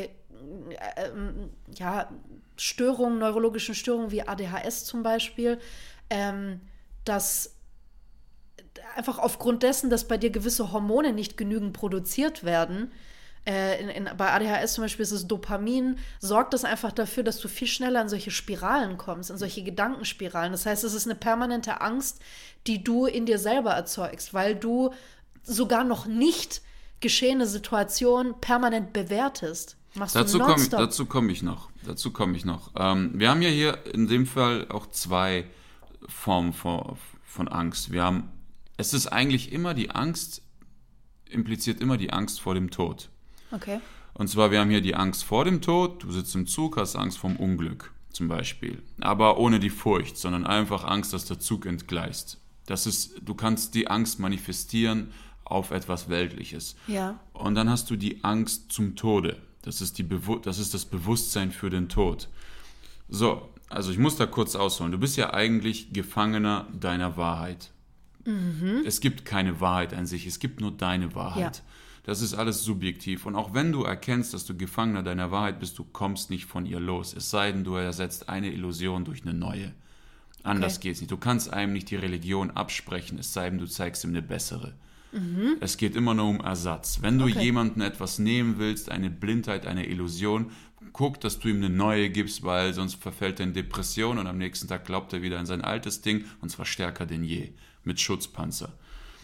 Störungen, neurologischen Störungen wie ADHS zum Beispiel, dass einfach aufgrund dessen, dass bei dir gewisse Hormone nicht genügend produziert werden, bei ADHS zum Beispiel ist es Dopamin, sorgt das einfach dafür, dass du viel schneller in solche Spiralen kommst, in solche Gedankenspiralen. Das heißt, es ist eine permanente Angst, die du in dir selber erzeugst, weil du sogar noch nicht geschehene Situationen permanent bewertest.
Dazu komme ich noch. Wir haben ja hier in dem Fall auch zwei Formen von Angst. Es ist eigentlich immer die Angst, impliziert immer die Angst vor dem Tod.
Okay.
Und zwar, wir haben hier die Angst vor dem Tod, du sitzt im Zug, hast Angst vorm Unglück zum Beispiel. Aber ohne die Furcht, sondern einfach Angst, dass der Zug entgleist. Du kannst die Angst manifestieren auf etwas Weltliches.
Ja.
Und dann hast du die Angst zum Tode. Das ist das Bewusstsein für den Tod. So, also ich muss da kurz ausholen. Du bist ja eigentlich Gefangener deiner Wahrheit. Es gibt keine Wahrheit an sich, es gibt nur deine Wahrheit. Ja. Das ist alles subjektiv. Und auch wenn du erkennst, dass du Gefangener deiner Wahrheit bist, du kommst nicht von ihr los. Es sei denn, du ersetzt eine Illusion durch eine neue. Anders geht's nicht. Du kannst einem nicht die Religion absprechen, es sei denn, du zeigst ihm eine bessere. Es geht immer nur um Ersatz. Wenn du jemandem etwas nehmen willst, eine Blindheit, eine Illusion, guck, dass du ihm eine neue gibst, weil sonst verfällt er in Depression und am nächsten Tag glaubt er wieder an sein altes Ding und zwar stärker denn je, mit Schutzpanzer.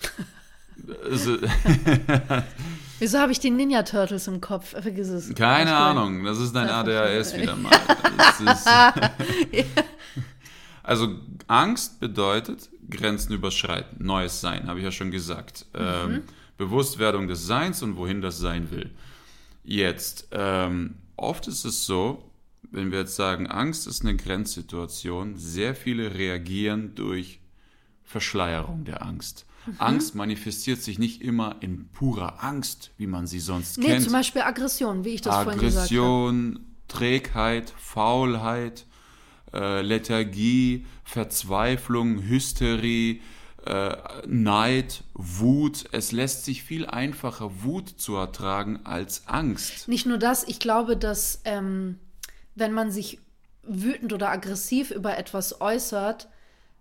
Wieso habe ich die Ninja Turtles im Kopf? Vergiss es.
Keine Ahnung, das ist dein ADHS wieder mal. Also Angst bedeutet Grenzen überschreiten, neues Sein, habe ich ja schon gesagt. Bewusstwerdung des Seins und wohin das Sein will. Jetzt, oft ist es so, wenn wir jetzt sagen, Angst ist eine Grenzsituation, sehr viele reagieren durch Verschleierung der Angst. Angst manifestiert sich nicht immer in purer Angst, wie man sie sonst kennt.
Zum Beispiel Aggression, wie ich das vorhin gesagt habe.
Aggression, Trägheit, Faulheit, Lethargie, Verzweiflung, Hysterie, Neid, Wut. Es lässt sich viel einfacher Wut zu ertragen als Angst.
Nicht nur das, ich glaube, dass wenn man sich wütend oder aggressiv über etwas äußert,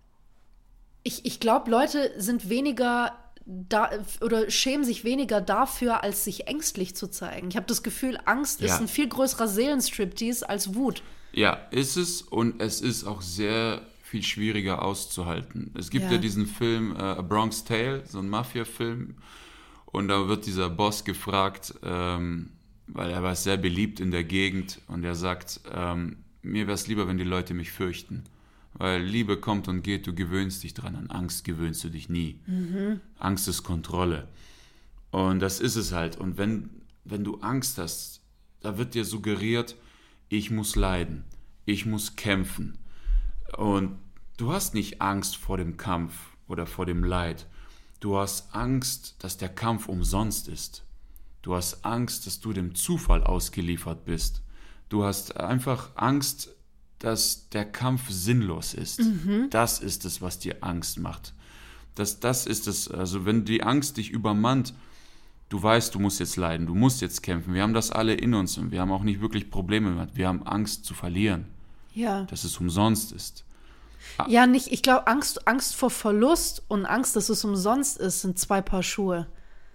ich glaube, Leute sind weniger oder schämen sich weniger dafür, als sich ängstlich zu zeigen. Ich habe das Gefühl, Angst ist ein viel größerer Seelenstriptease als Wut. Ja,
ist es, und es ist auch sehr viel schwieriger auszuhalten. Es gibt ja diesen Film A Bronx Tale, so ein Mafia-Film, und da wird dieser Boss gefragt, weil er war sehr beliebt in der Gegend, und er sagt, mir wäre es lieber, wenn die Leute mich fürchten. Weil Liebe kommt und geht, du gewöhnst dich dran. An Angst gewöhnst du dich nie. Angst ist Kontrolle. Und das ist es halt. Und wenn du Angst hast, da wird dir suggeriert, ich muss leiden, ich muss kämpfen. Und du hast nicht Angst vor dem Kampf oder vor dem Leid. Du hast Angst, dass der Kampf umsonst ist. Du hast Angst, dass du dem Zufall ausgeliefert bist. Du hast einfach Angst, dass der Kampf sinnlos ist. Das ist es, was dir Angst macht. Das ist es, also wenn die Angst dich übermannt, du weißt, du musst jetzt leiden, du musst jetzt kämpfen. Wir haben das alle in uns und wir haben auch nicht wirklich Probleme damit. Wir haben Angst zu verlieren. Ja. Dass es umsonst ist.
Ja, ich glaube, Angst vor Verlust und Angst, dass es umsonst ist, sind zwei Paar Schuhe.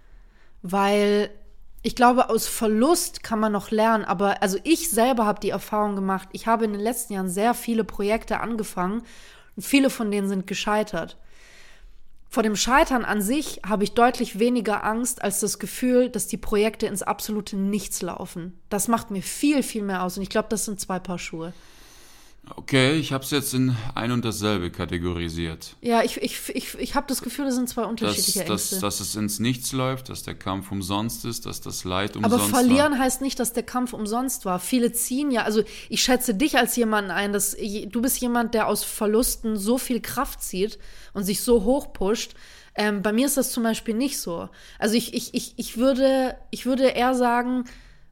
Weil ich glaube, aus Verlust kann man noch lernen, aber also ich selber habe die Erfahrung gemacht, ich habe in den letzten Jahren sehr viele Projekte angefangen und viele von denen sind gescheitert. Vor dem Scheitern an sich habe ich deutlich weniger Angst als das Gefühl, dass die Projekte ins absolute Nichts laufen. Das macht mir viel, viel mehr aus und ich glaube, das sind zwei Paar Schuhe.
Okay, ich habe es jetzt in ein und dasselbe kategorisiert.
Ja, ich habe das Gefühl, das sind zwei unterschiedliche Ängste.
Dass es ins Nichts läuft, dass der Kampf umsonst ist, dass das Leid umsonst war.
Aber verlieren heißt nicht, dass der Kampf umsonst war. Viele ziehen ja, also ich schätze dich als jemanden ein, du bist jemand, der aus Verlusten so viel Kraft zieht und sich so hoch pusht. Bei mir ist das zum Beispiel nicht so. Also ich würde eher sagen,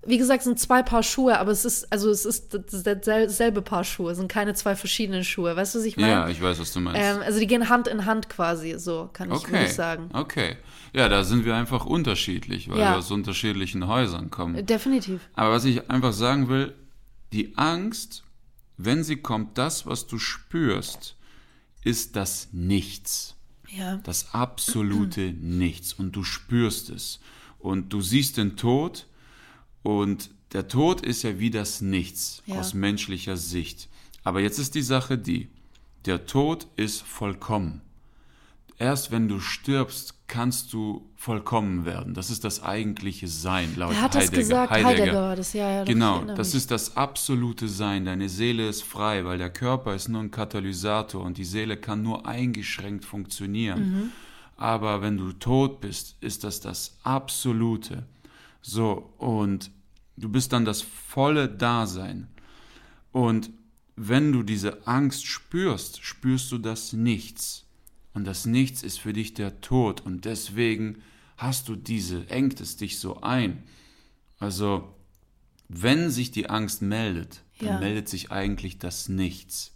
Wie gesagt, es sind 2 Paar Schuhe, aber es ist dasselbe Paar Schuhe, es sind keine 2 verschiedenen Schuhe. Weißt du, was ich meine?
Ja, ich weiß, was du meinst.
Also die gehen Hand in Hand quasi, so würde ich sagen.
Okay. Ja, da sind wir einfach unterschiedlich, weil wir aus unterschiedlichen Häusern kommen.
Definitiv.
Aber was ich einfach sagen will, die Angst, wenn sie kommt, das, was du spürst, ist das Nichts.
Ja.
Das absolute Nichts. Und du spürst es. Und du siehst den Tod. Und der Tod ist ja wie das Nichts aus menschlicher Sicht. Aber jetzt ist die Sache die, der Tod ist vollkommen. Erst wenn du stirbst, kannst du vollkommen werden. Das ist das eigentliche Sein, laut Heidegger.
Er hat das gesagt, Heidegger war das, ja.
Genau, das ist das absolute Sein. Deine Seele ist frei, weil der Körper ist nur ein Katalysator und die Seele kann nur eingeschränkt funktionieren. Aber wenn du tot bist, ist das Absolute. So, und du bist dann das volle Dasein. Und wenn du diese Angst spürst, spürst du das Nichts. Und das Nichts ist für dich der Tod. Und deswegen engt es dich so ein. Also, wenn sich die Angst meldet, dann meldet sich eigentlich das Nichts.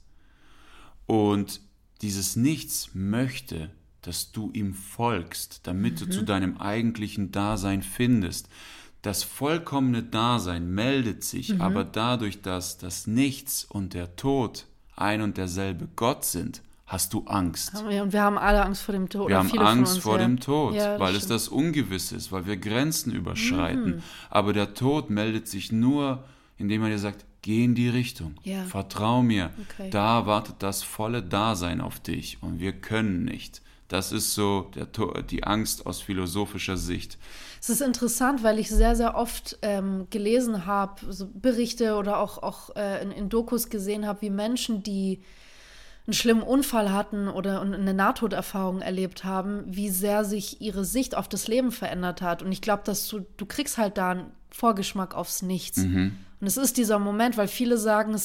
Und dieses Nichts möchte, dass du ihm folgst, damit du zu deinem eigentlichen Dasein findest. Das vollkommene Dasein meldet sich, aber dadurch, dass das Nichts und der Tod ein und derselbe Gott sind, hast du Angst.
Und wir haben alle Angst vor dem Tod.
Wir haben Angst vor dem Tod, weil es das Ungewisse ist, weil wir Grenzen überschreiten. Aber der Tod meldet sich nur, indem er dir sagt, geh in die Richtung, vertrau mir, da wartet das volle Dasein auf dich und wir können nicht. Das ist so die Angst aus philosophischer Sicht.
Es ist interessant, weil ich sehr, sehr oft gelesen habe, so Berichte oder auch in Dokus gesehen habe, wie Menschen, die einen schlimmen Unfall hatten oder eine Nahtoderfahrung erlebt haben, wie sehr sich ihre Sicht auf das Leben verändert hat. Und ich glaube, dass du kriegst halt da einen Vorgeschmack aufs Nichts. Und es ist dieser Moment, weil viele sagen,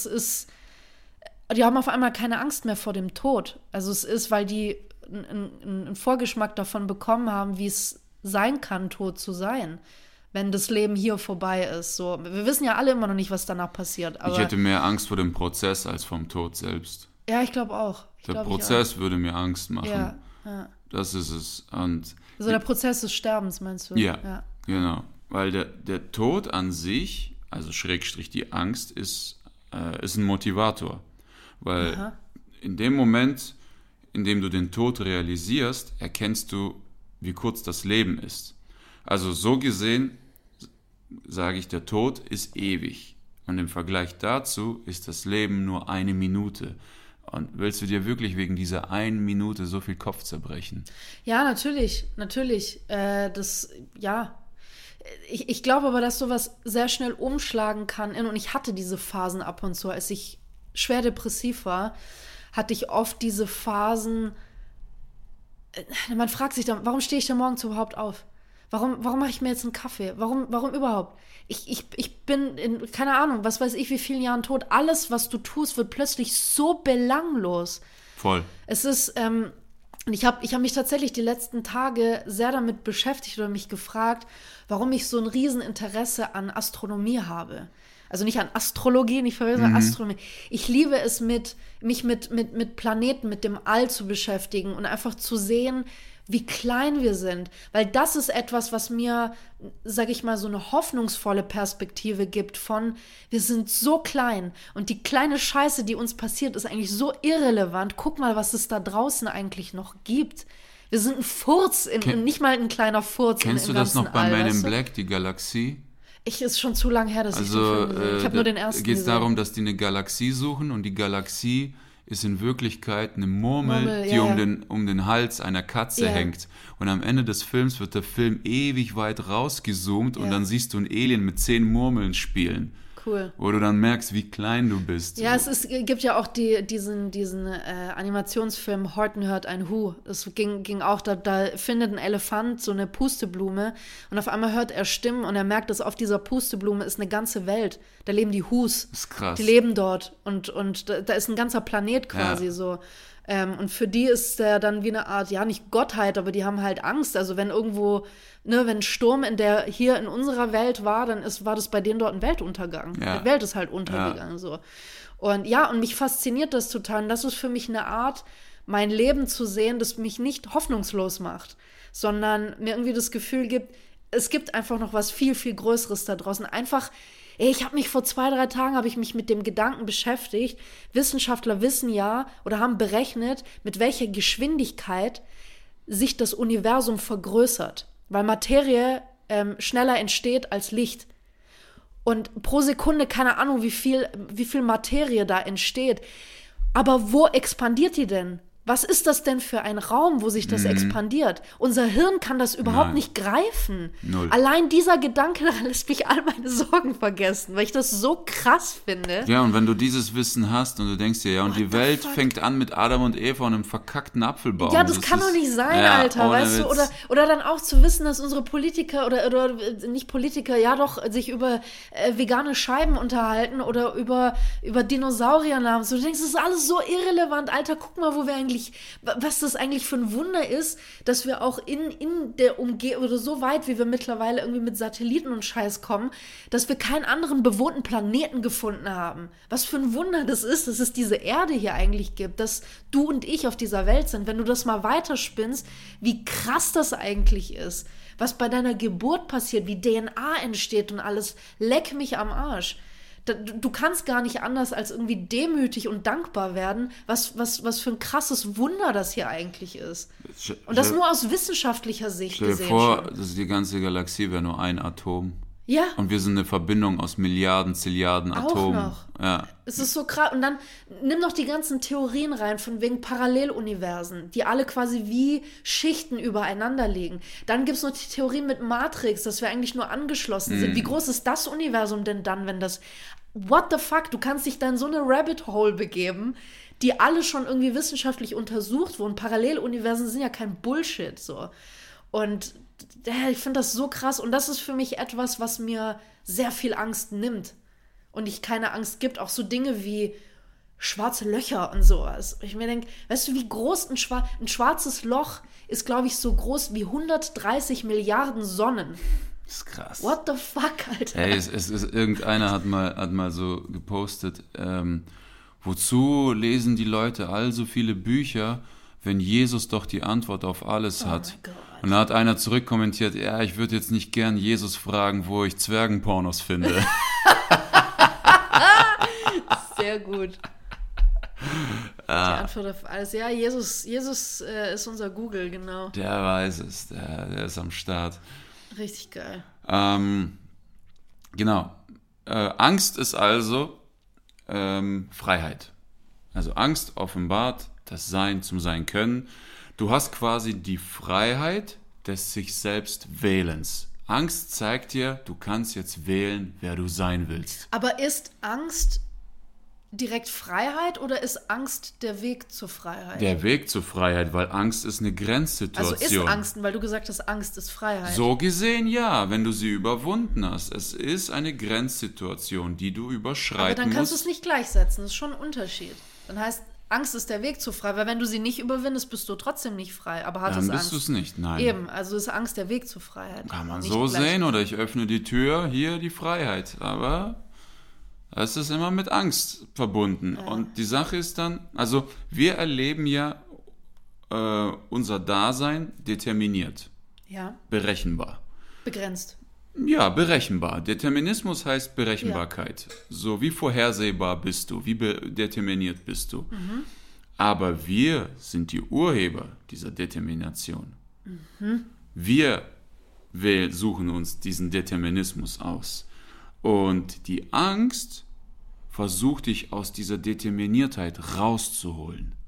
die haben auf einmal keine Angst mehr vor dem Tod. Also es ist, weil die einen Vorgeschmack davon bekommen haben, wie es sein kann, tot zu sein, wenn das Leben hier vorbei ist. So, wir wissen ja alle immer noch nicht, was danach passiert. Aber
ich hätte mehr Angst vor dem Prozess als vom Tod selbst.
Ja, ich glaube auch.
Der Prozess würde mir Angst machen.
Ja.
Das ist es. Und
also der Prozess des Sterbens, meinst du?
Ja, genau. Weil der Tod an sich, also Schrägstrich die Angst, ist ein Motivator. Weil in dem Moment, in dem du den Tod realisierst, erkennst du, wie kurz das Leben ist. Also so gesehen, sage ich, der Tod ist ewig. Und im Vergleich dazu ist das Leben nur 1 Minute. Und willst du dir wirklich wegen dieser 1 Minute so viel Kopf zerbrechen?
Ja, natürlich. Ich glaube aber, dass sowas sehr schnell umschlagen kann. Und ich hatte diese Phasen ab und zu, als ich schwer depressiv war, hatte ich oft diese Phasen, man fragt sich dann, warum stehe ich denn morgens überhaupt auf? Warum mache ich mir jetzt einen Kaffee? Warum überhaupt? Ich bin in, keine Ahnung, was weiß ich, wie vielen Jahren tot. Alles, was du tust, wird plötzlich so belanglos.
Voll.
Es ist, ich hab mich tatsächlich die letzten Tage sehr damit beschäftigt oder mich gefragt, warum ich so ein Rieseninteresse an Astronomie habe. Also nicht an Astrologie, nicht verwirren, sondern Astronomie. Ich liebe es, mich mit Planeten, mit dem All zu beschäftigen und einfach zu sehen, wie klein wir sind. Weil das ist etwas, was mir, sage ich mal, so eine hoffnungsvolle Perspektive gibt von, wir sind so klein und die kleine Scheiße, die uns passiert, ist eigentlich so irrelevant. Guck mal, was es da draußen eigentlich noch gibt. Wir sind ein Furz, nicht mal ein kleiner Furz.
Kennst du das noch bei Man in Black, die Galaxie?
Ist schon zu lang her, dass ich den Film gesehen habe. Ich habe nur den ersten gesehen.
Geht es darum, dass die eine Galaxie suchen und die Galaxie ist in Wirklichkeit eine Murmel, die um den Hals einer Katze hängt. Und am Ende des Films wird der Film ewig weit rausgezoomt und dann siehst du einen Alien mit 10 Murmeln spielen.
Cool.
Wo du dann merkst, wie klein du bist.
Ja, gibt ja auch diesen Animationsfilm Horton hört ein Hu. Es ging auch, da findet ein Elefant so eine Pusteblume und auf einmal hört er Stimmen und er merkt, dass auf dieser Pusteblume ist eine ganze Welt. Da leben die Hus.
Das ist krass.
Die leben dort und da ist ein ganzer Planet quasi so. Und für die ist der dann wie eine Art, ja, nicht Gottheit, aber die haben halt Angst. Also wenn irgendwo, wenn ein Sturm hier in unserer Welt war, dann war das bei denen dort ein Weltuntergang.
Ja.
Die Welt ist halt untergegangen, so. Und ja, und mich fasziniert das total. Und das ist für mich eine Art, mein Leben zu sehen, das mich nicht hoffnungslos macht, sondern mir irgendwie das Gefühl gibt, es gibt einfach noch was viel, viel Größeres da draußen. Einfach, ich habe mich vor 2-3 Tagen mit dem Gedanken beschäftigt. Wissenschaftler wissen ja oder haben berechnet, mit welcher Geschwindigkeit sich das Universum vergrößert, weil Materie schneller entsteht als Licht. Und pro Sekunde, keine Ahnung, wie viel Materie da entsteht. Aber wo expandiert die denn? Was ist das denn für ein Raum, wo sich das expandiert? Unser Hirn kann das überhaupt nicht greifen.
Null.
Allein dieser Gedanke daran lässt mich all meine Sorgen vergessen, weil ich das so krass finde.
Ja, und wenn du dieses Wissen hast und du denkst dir, ja, und
What
die
the
Welt
fuck?
fängt an mit Adam und Eva und einem verkackten Apfelbaum.
Ja, das kann doch nicht sein, Alter,
ohne
weißt du?
Witz.
Oder dann auch zu wissen, dass unsere Politiker oder nicht Politiker, ja doch, sich über vegane Scheiben unterhalten oder über Dinosauriernamen. So, du denkst, das ist alles so irrelevant, Alter, guck mal, was das eigentlich für ein Wunder ist, dass wir auch in der Umgebung oder so weit, wie wir mittlerweile irgendwie mit Satelliten und Scheiß kommen, dass wir keinen anderen bewohnten Planeten gefunden haben. Was für ein Wunder das ist, dass es diese Erde hier eigentlich gibt, dass du und ich auf dieser Welt sind. Wenn du das mal weiterspinnst, wie krass das eigentlich ist, was bei deiner Geburt passiert, wie DNA entsteht und alles, leck mich am Arsch. Du kannst gar nicht anders als irgendwie demütig und dankbar werden, was für ein krasses Wunder das hier eigentlich ist. Und das nur aus wissenschaftlicher Sicht
Stell dir
gesehen
vor,
schon.
die ganze Galaxie wäre nur ein Atom.
Ja.
Und wir sind eine Verbindung aus Milliarden, Zilliarden
Auch
Atomen.
noch.
Ja.
Es ist so krass. Und dann nimm noch die ganzen Theorien rein, von wegen Paralleluniversen, die alle quasi wie Schichten übereinander liegen. Dann gibt es noch die Theorien mit Matrix, dass wir eigentlich nur angeschlossen sind. Wie groß ist das Universum denn dann, wenn das... What the fuck? Du kannst dich da in so eine Rabbit Hole begeben, die alle schon irgendwie wissenschaftlich untersucht wurden. Paralleluniversen sind ja kein Bullshit, so. Und ich finde das so krass. Und das ist für mich etwas, was mir sehr viel Angst nimmt. Und ich keine Angst gibt. Auch so Dinge wie schwarze Löcher und sowas. Ich mir denke, weißt du, wie groß ein schwarzes Loch ist, glaube ich, so groß wie 130 Milliarden Sonnen.
Das ist krass.
What the fuck, Alter?
Hey, irgendeiner hat mal so gepostet, wozu lesen die Leute all so viele Bücher, wenn Jesus doch die Antwort auf alles hat?
mein Gott.
Und da hat einer zurückkommentiert, ja, ich würde jetzt nicht gern Jesus fragen, wo ich Zwergenpornos finde.
Sehr gut. Die Antwort auf alles. Ja, Jesus ist unser Google, genau.
Der weiß es, der ist am Start.
Richtig geil.
Genau. Angst ist also Freiheit. Also Angst offenbart das Sein zum Sein können. Du hast quasi die Freiheit des sich selbst Wählens. Angst zeigt dir, du kannst jetzt wählen, wer du sein willst.
Aber ist Angst direkt Freiheit oder ist Angst der Weg zur Freiheit?
Der Weg zur Freiheit, weil Angst ist eine Grenzsituation.
Also ist Angst, weil du gesagt hast, Angst ist Freiheit.
So gesehen ja, wenn du sie überwunden hast. Es ist eine Grenzsituation, die du überschreiten musst.
Aber dann kannst du es nicht gleichsetzen, das ist schon ein Unterschied. Dann heißt, Angst ist der Weg zur Freiheit, weil wenn du sie nicht überwindest, bist du trotzdem nicht frei. Aber hattest
Dann
Angst.
bist du es nicht, nein.
Eben, also ist Angst der Weg zur Freiheit.
Kann man
Nicht
so
gleich.
sehen oder ich öffne die Tür, hier die Freiheit. Aber es ist immer mit Angst verbunden. Ja. Und die Sache ist dann, also wir erleben ja unser Dasein determiniert,
Ja,
berechenbar.
begrenzt.
Ja, berechenbar. Determinismus heißt Berechenbarkeit. Ja. So, wie vorhersehbar bist du, wie determiniert bist du. Mhm. Aber wir sind die Urheber dieser Determination. Mhm. Wir suchen uns diesen Determinismus aus. Und die Angst versucht dich aus dieser Determiniertheit rauszuholen.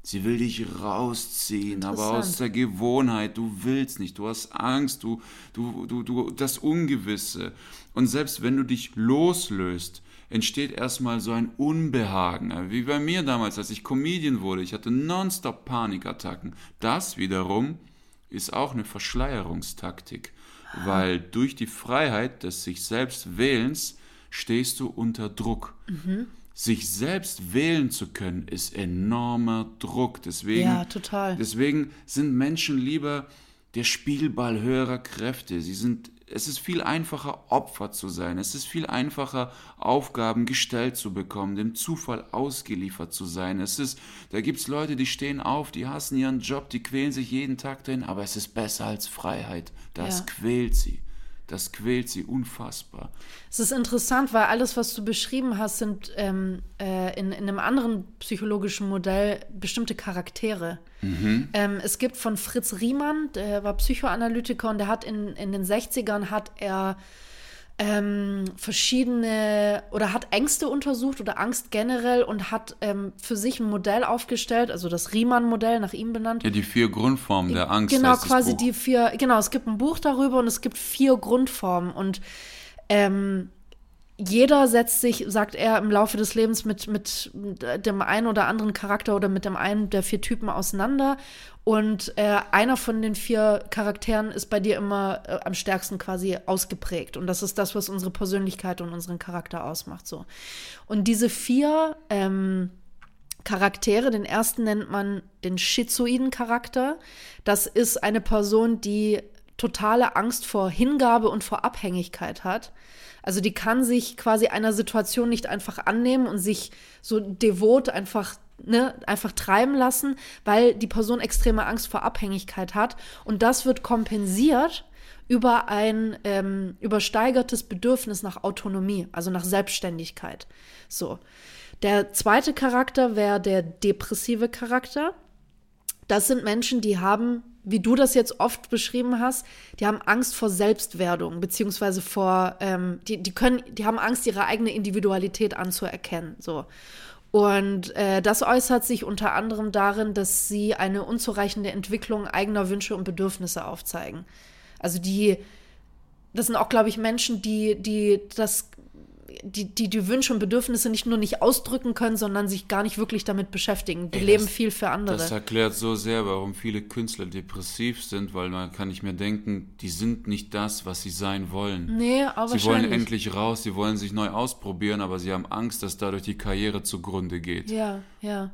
Sie will dich rausziehen, aber
Interessant.
aus der Gewohnheit. Du willst nicht, du hast Angst, du das Ungewisse. Und selbst wenn du dich loslöst, entsteht erstmal so ein Unbehagen. Wie bei mir damals, als ich Comedian wurde. Ich hatte nonstop Panikattacken. Das wiederum ist auch eine Verschleierungstaktik, weil durch die Freiheit des sich selbst Wählens stehst du unter Druck. Sich selbst wählen zu können, ist enormer Druck.
Ja, total.
Deswegen sind Menschen lieber der Spielball höherer Kräfte. Es ist viel einfacher, Opfer zu sein. Es ist viel einfacher, Aufgaben gestellt zu bekommen, dem Zufall ausgeliefert zu sein. Da gibt es Leute, die stehen auf, die hassen ihren Job, die quälen sich jeden Tag drin, aber es ist besser als Freiheit. Das quält sie. Das quält sie unfassbar.
Es ist interessant, weil alles, was du beschrieben hast, sind in einem anderen psychologischen Modell bestimmte Charaktere. Es gibt von Fritz Riemann, der war Psychoanalytiker und der hat in den 60ern hat er verschiedene oder hat Ängste untersucht oder Angst generell und hat für sich ein Modell aufgestellt, also das Riemann-Modell, nach ihm benannt.
Ja, die 4 Grundformen der Angst.
Genau,
heißt das
quasi
Buch.
die 4, genau, es gibt ein Buch darüber und es gibt 4 Grundformen und jeder setzt sich, sagt er, im Laufe des Lebens mit dem einen oder anderen Charakter oder mit dem einen der 4 Typen auseinander. Und einer von den 4 Charakteren ist bei dir immer am stärksten quasi ausgeprägt. Und das ist das, was unsere Persönlichkeit und unseren Charakter ausmacht. So. Und diese 4 Charaktere, den ersten nennt man den schizoiden Charakter. Das ist eine Person, die totale Angst vor Hingabe und vor Abhängigkeit hat. Also die kann sich quasi einer Situation nicht einfach annehmen und sich so devot einfach treiben lassen, weil die Person extreme Angst vor Abhängigkeit hat. Und das wird kompensiert über ein übersteigertes Bedürfnis nach Autonomie, also nach Selbstständigkeit. So. Der zweite Charakter wäre der depressive Charakter. Das sind Menschen, die haben, wie du das jetzt oft beschrieben hast, die haben Angst vor Selbstwerdung, beziehungsweise vor, die haben Angst, ihre eigene Individualität anzuerkennen, so. Und das äußert sich unter anderem darin, dass sie eine unzureichende Entwicklung eigener Wünsche und Bedürfnisse aufzeigen. Also das sind auch, glaube ich, Menschen, die Wünsche und Bedürfnisse nicht nur nicht ausdrücken können, sondern sich gar nicht wirklich damit beschäftigen. Die leben viel für andere.
Das erklärt so sehr, warum viele Künstler depressiv sind, weil man kann nicht mehr denken, die sind nicht das, was sie sein wollen.
Nee, aber
sie
wahrscheinlich.
wollen endlich raus, sie wollen sich neu ausprobieren, aber sie haben Angst, dass dadurch die Karriere zugrunde geht.
Ja.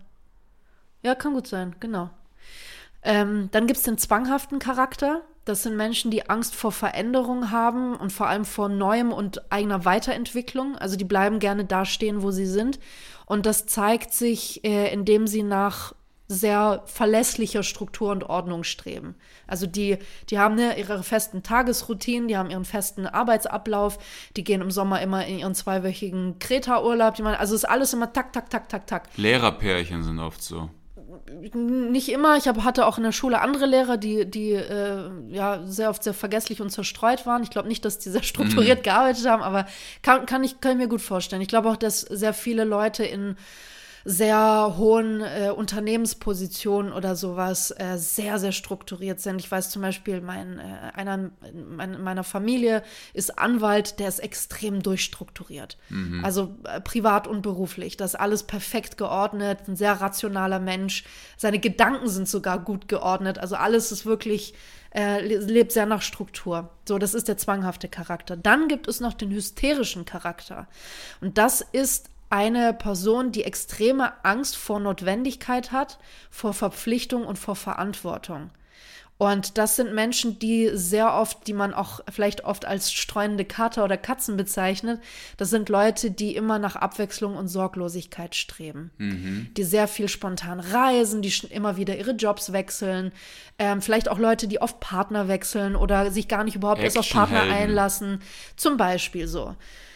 Ja, kann gut sein, genau. Dann gibt es den zwanghaften Charakter. Das sind Menschen, die Angst vor Veränderung haben und vor allem vor Neuem und eigener Weiterentwicklung. Also die bleiben gerne da stehen, wo sie sind. Und das zeigt sich, indem sie nach sehr verlässlicher Struktur und Ordnung streben. Also die haben ihre festen Tagesroutinen, die haben ihren festen Arbeitsablauf, die gehen im Sommer immer in ihren 2-wöchigen Kreta-Urlaub. Also ist alles immer tak, tak, tak, tak, tak.
Lehrerpärchen sind oft so.
Nicht immer. Ich hatte auch in der Schule andere Lehrer, die sehr oft sehr vergesslich und zerstreut waren. Ich glaube nicht, dass die sehr strukturiert gearbeitet haben, aber kann ich mir gut vorstellen. Ich glaube auch, dass sehr viele Leute in sehr hohen Unternehmenspositionen oder sowas sehr, sehr strukturiert sind. Ich weiß zum Beispiel, einer in meiner Familie ist Anwalt, der ist extrem durchstrukturiert. Also privat und beruflich. Das ist alles perfekt geordnet, ein sehr rationaler Mensch. Seine Gedanken sind sogar gut geordnet. Also alles ist wirklich, lebt sehr nach Struktur. So, das ist der zwanghafte Charakter. Dann gibt es noch den hysterischen Charakter. Und das ist eine Person, die extreme Angst vor Notwendigkeit hat, vor Verpflichtung und vor Verantwortung. Und das sind Menschen, die man auch vielleicht oft als streunende Kater oder Katzen bezeichnet. Das sind Leute, die immer nach Abwechslung und Sorglosigkeit streben. Die sehr viel spontan reisen, die immer wieder ihre Jobs wechseln. Vielleicht auch Leute, die oft Partner wechseln oder sich gar nicht überhaupt erst auf Partner einlassen. Zum Beispiel so.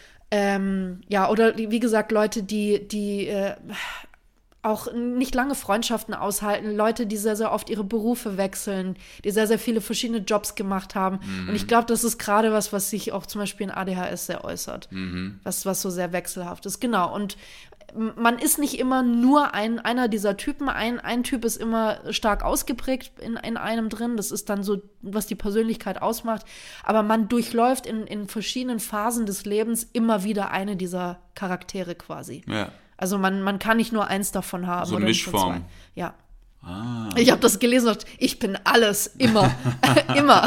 Oder wie gesagt, Leute, die auch nicht lange Freundschaften aushalten, Leute, die sehr, sehr oft ihre Berufe wechseln, die sehr, sehr viele verschiedene Jobs gemacht haben. Und ich glaube, das ist gerade was sich auch zum Beispiel in ADHS sehr äußert, was so sehr wechselhaft ist. Genau, und man ist nicht immer nur einer dieser Typen. Ein Typ ist immer stark ausgeprägt in einem drin. Das ist dann so, was die Persönlichkeit ausmacht. Aber man durchläuft in verschiedenen Phasen des Lebens immer wieder eine dieser Charaktere quasi.
Ja.
Also man kann nicht nur eins davon haben.
So
oder
Mischform.
zwei. Ja. Ich habe das gelesen und ich bin alles, immer. Immer.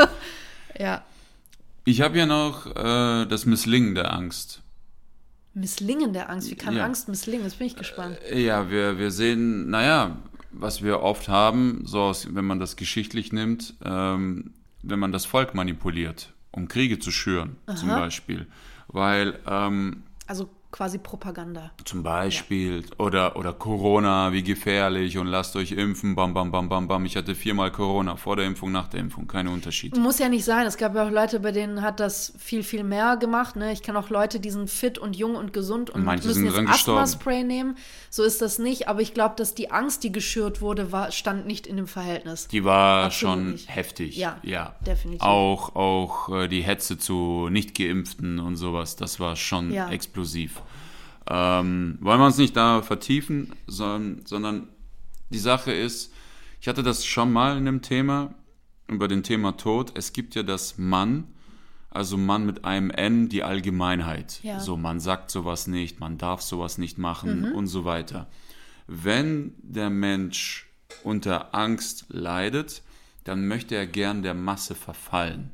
Ja.
Ich habe ja noch das Misslingen der Angst.
Misslingen der Angst? Wie kann
Ja.
Angst misslingen? Jetzt bin ich gespannt.
Ja, wir sehen, was wir oft haben, wenn man das geschichtlich nimmt, wenn man das Volk manipuliert, um Kriege zu schüren, zum Beispiel. Weil,
Also quasi Propaganda.
zum Beispiel, oder Corona, wie gefährlich und lasst euch impfen, bam, bam, bam, bam, bam. Ich hatte 4-mal Corona, vor der Impfung, nach der Impfung, keine Unterschied.
Muss ja nicht sein. Es gab ja auch Leute, bei denen hat das viel, viel mehr gemacht. Ne? Ich kenne auch Leute, die sind fit und jung und gesund und
Manche
müssen
sind
jetzt
dran gestorben.
Asthma-Spray nehmen. So ist das nicht. Aber ich glaube, dass die Angst, die geschürt wurde, stand nicht in dem Verhältnis.
Die war
Absolut
schon
nicht.
heftig.
Ja, definitiv.
Auch die Hetze zu Nicht-Geimpften und sowas, das war schon explosiv. Wollen wir uns nicht da vertiefen, sondern die Sache ist, ich hatte das schon mal in einem Thema, über den Thema Tod. Es gibt ja das Mann, also Mann mit einem N, die Allgemeinheit.
Ja.
So, man sagt sowas nicht, man darf sowas nicht machen und so weiter. Wenn der Mensch unter Angst leidet, dann möchte er gern der Masse verfallen.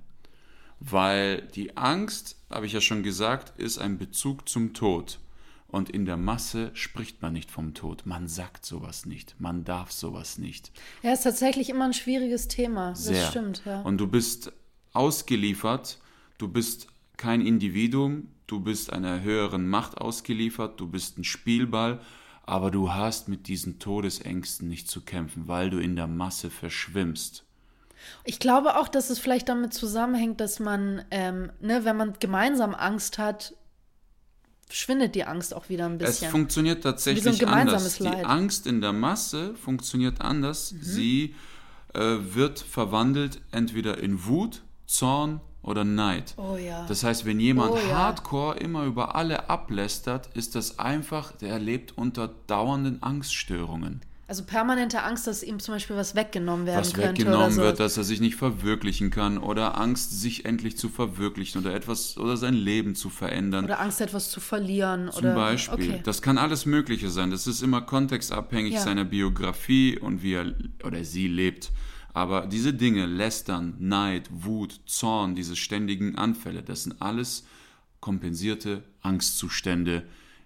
Weil die Angst, habe ich ja schon gesagt, ist ein Bezug zum Tod. Und in der Masse spricht man nicht vom Tod. Man sagt sowas nicht. Man darf sowas nicht.
Ja, ist tatsächlich immer ein schwieriges Thema. Das
Sehr.
stimmt, ja.
Und du bist ausgeliefert. Du bist kein Individuum. Du bist einer höheren Macht ausgeliefert. Du bist ein Spielball. Aber du hast mit diesen Todesängsten nicht zu kämpfen, weil du in der Masse verschwimmst.
Ich glaube auch, dass es vielleicht damit zusammenhängt, dass man, wenn man gemeinsam Angst hat, schwindet die Angst auch wieder ein bisschen.
Es funktioniert tatsächlich
Wie so ein gemeinsames
anders.
Leid.
Die Angst in der Masse funktioniert anders. Sie wird verwandelt entweder in Wut, Zorn oder Neid.
Oh ja.
Das heißt, wenn jemand
Oh ja.
hardcore immer über alle ablästert, ist das einfach, der lebt unter dauernden Angststörungen.
Also permanente Angst, dass ihm zum Beispiel was weggenommen werden
Was
könnte
weggenommen
oder so.
wird, dass er sich nicht verwirklichen kann oder Angst, sich endlich zu verwirklichen oder sein Leben zu verändern.
Oder Angst, etwas zu verlieren.
Zum Beispiel.
Okay.
Das kann alles Mögliche sein. Das ist immer kontextabhängig seiner Biografie und wie er oder sie lebt. Aber diese Dinge, Lästern, Neid, Wut, Zorn, diese ständigen Anfälle, das sind alles kompensierte Angstzustände,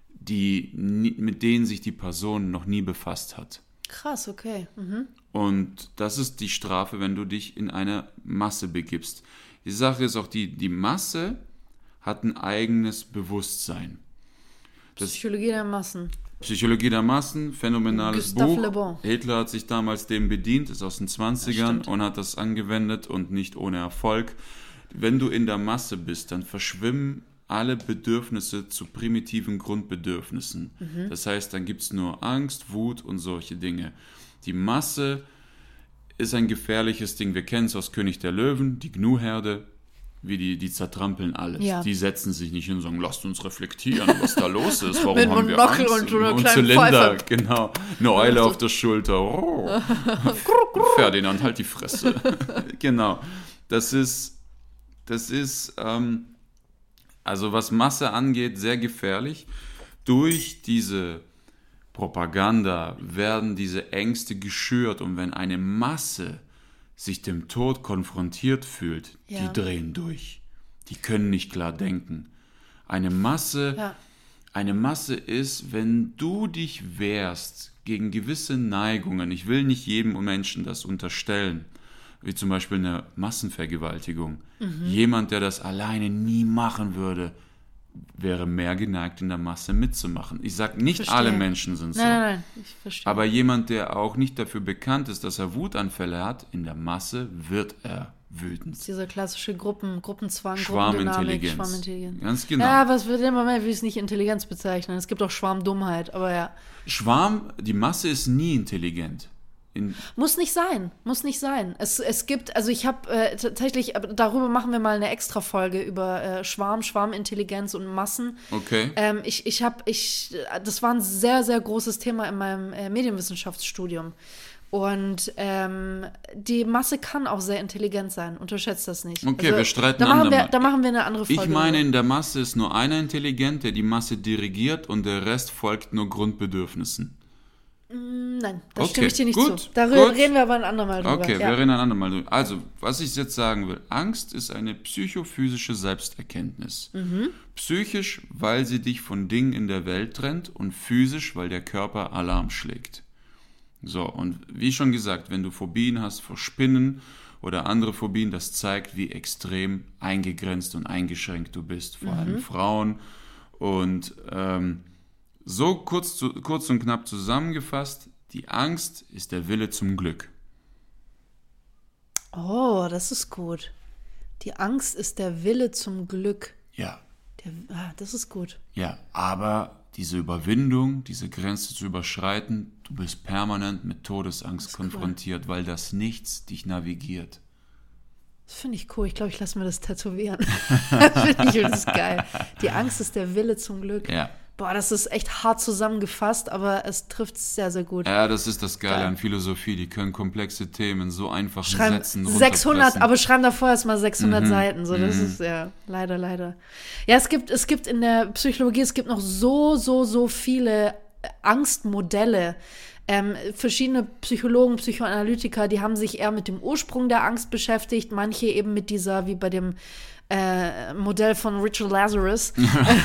mit denen sich die Person noch nie befasst hat.
Krass, okay. Mhm.
Und das ist die Strafe, wenn du dich in eine Masse begibst. Die Sache ist auch, die Masse hat ein eigenes Bewusstsein.
Psychologie der Massen.
Psychologie der Massen, phänomenales
Gustave
Buch.
Le Bon.
Hitler hat sich damals dem bedient, ist aus den 20ern und hat das angewendet und nicht ohne Erfolg. Wenn du in der Masse bist, dann verschwimmen alle Bedürfnisse zu primitiven Grundbedürfnissen. Das heißt, dann gibt es nur Angst, Wut und solche Dinge. Die Masse ist ein gefährliches Ding. Wir kennen es aus König der Löwen, die Gnu-Herde, wie die zertrampeln alles.
Ja.
Die setzen sich nicht hin und sagen, lasst uns reflektieren, was da los ist. Warum
Mit
haben wir
Monokel
Angst?
und so einer
und
kleinen
Zylinder,
Pfeife.
genau. Eine Eule auf der Schulter. Oh. Ferdinand, halt die Fresse. Genau. Das ist also was Masse angeht, sehr gefährlich. Durch diese Propaganda werden diese Ängste geschürt und wenn eine Masse sich dem Tod konfrontiert fühlt,
Ja.
die drehen durch. Die können nicht klar denken. Eine Masse ist, wenn du dich wehrst gegen gewisse Neigungen, ich will nicht jedem Menschen das unterstellen, wie zum Beispiel eine Massenvergewaltigung. Jemand, der das alleine nie machen würde, wäre mehr geneigt, in der Masse mitzumachen. Ich sage nicht,
Verstehe.
alle Menschen sind so.
Nein, ich verstehe.
Aber jemand, der auch nicht dafür bekannt ist, dass er Wutanfälle hat, in der Masse wird er wütend.
Dieser klassische Gruppenzwang,
Schwarmintelligenz.
Schwarmintelligenz.
Ganz genau.
Ja, aber es wird immer mehr, will ich es nicht Intelligenz bezeichnen. Es gibt auch Schwarmdummheit, aber ja.
Die Masse ist nie intelligent.
Muss nicht sein. Es gibt, also ich habe tatsächlich, darüber machen wir mal eine Extra-Folge über Schwarmintelligenz und Massen.
Okay.
Das war ein sehr, sehr großes Thema in meinem Medienwissenschaftsstudium. Und die Masse kann auch sehr intelligent sein. Unterschätzt das nicht.
Okay,
also,
wir streiten
da machen wir eine andere Folge.
Ich meine, in der Masse ist nur einer intelligent, der die Masse dirigiert und der Rest folgt nur Grundbedürfnissen.
Nein, das stimme ich dir nicht
gut,
zu. Darüber reden wir aber ein andermal drüber.
Okay, wir reden ein andermal drüber. Also, was ich jetzt sagen will, Angst ist eine psychophysische Selbsterkenntnis. Psychisch, weil sie dich von Dingen in der Welt trennt und physisch, weil der Körper Alarm schlägt. So, und wie schon gesagt, wenn du Phobien hast vor Spinnen oder andere Phobien, das zeigt, wie extrem eingegrenzt und eingeschränkt du bist, vor allem Frauen. Und so kurz und knapp zusammengefasst, die Angst ist der Wille zum Glück.
Oh, das ist gut. Die Angst ist der Wille zum Glück.
Ja.
Das ist gut.
Ja, aber diese Überwindung, diese Grenze zu überschreiten, du bist permanent mit Todesangst konfrontiert, weil das Nichts dich navigiert.
Das finde ich cool. Ich glaube, ich lasse mir das tätowieren. Das ist geil. Die Angst ist der Wille zum Glück.
Ja.
Boah, das ist echt hart zusammengefasst, aber es trifft es sehr, sehr gut.
Ja, das ist das Geile an Philosophie. Die können komplexe Themen in so einfachen Sätzen
600, aber schreiben davor erstmal 600 Seiten. So, das ist ja leider. Ja, es gibt in der Psychologie, es gibt noch so viele Angstmodelle. Verschiedene Psychologen, Psychoanalytiker, die haben sich eher mit dem Ursprung der Angst beschäftigt. Manche eben mit dieser, wie bei dem Modell von Richard Lazarus.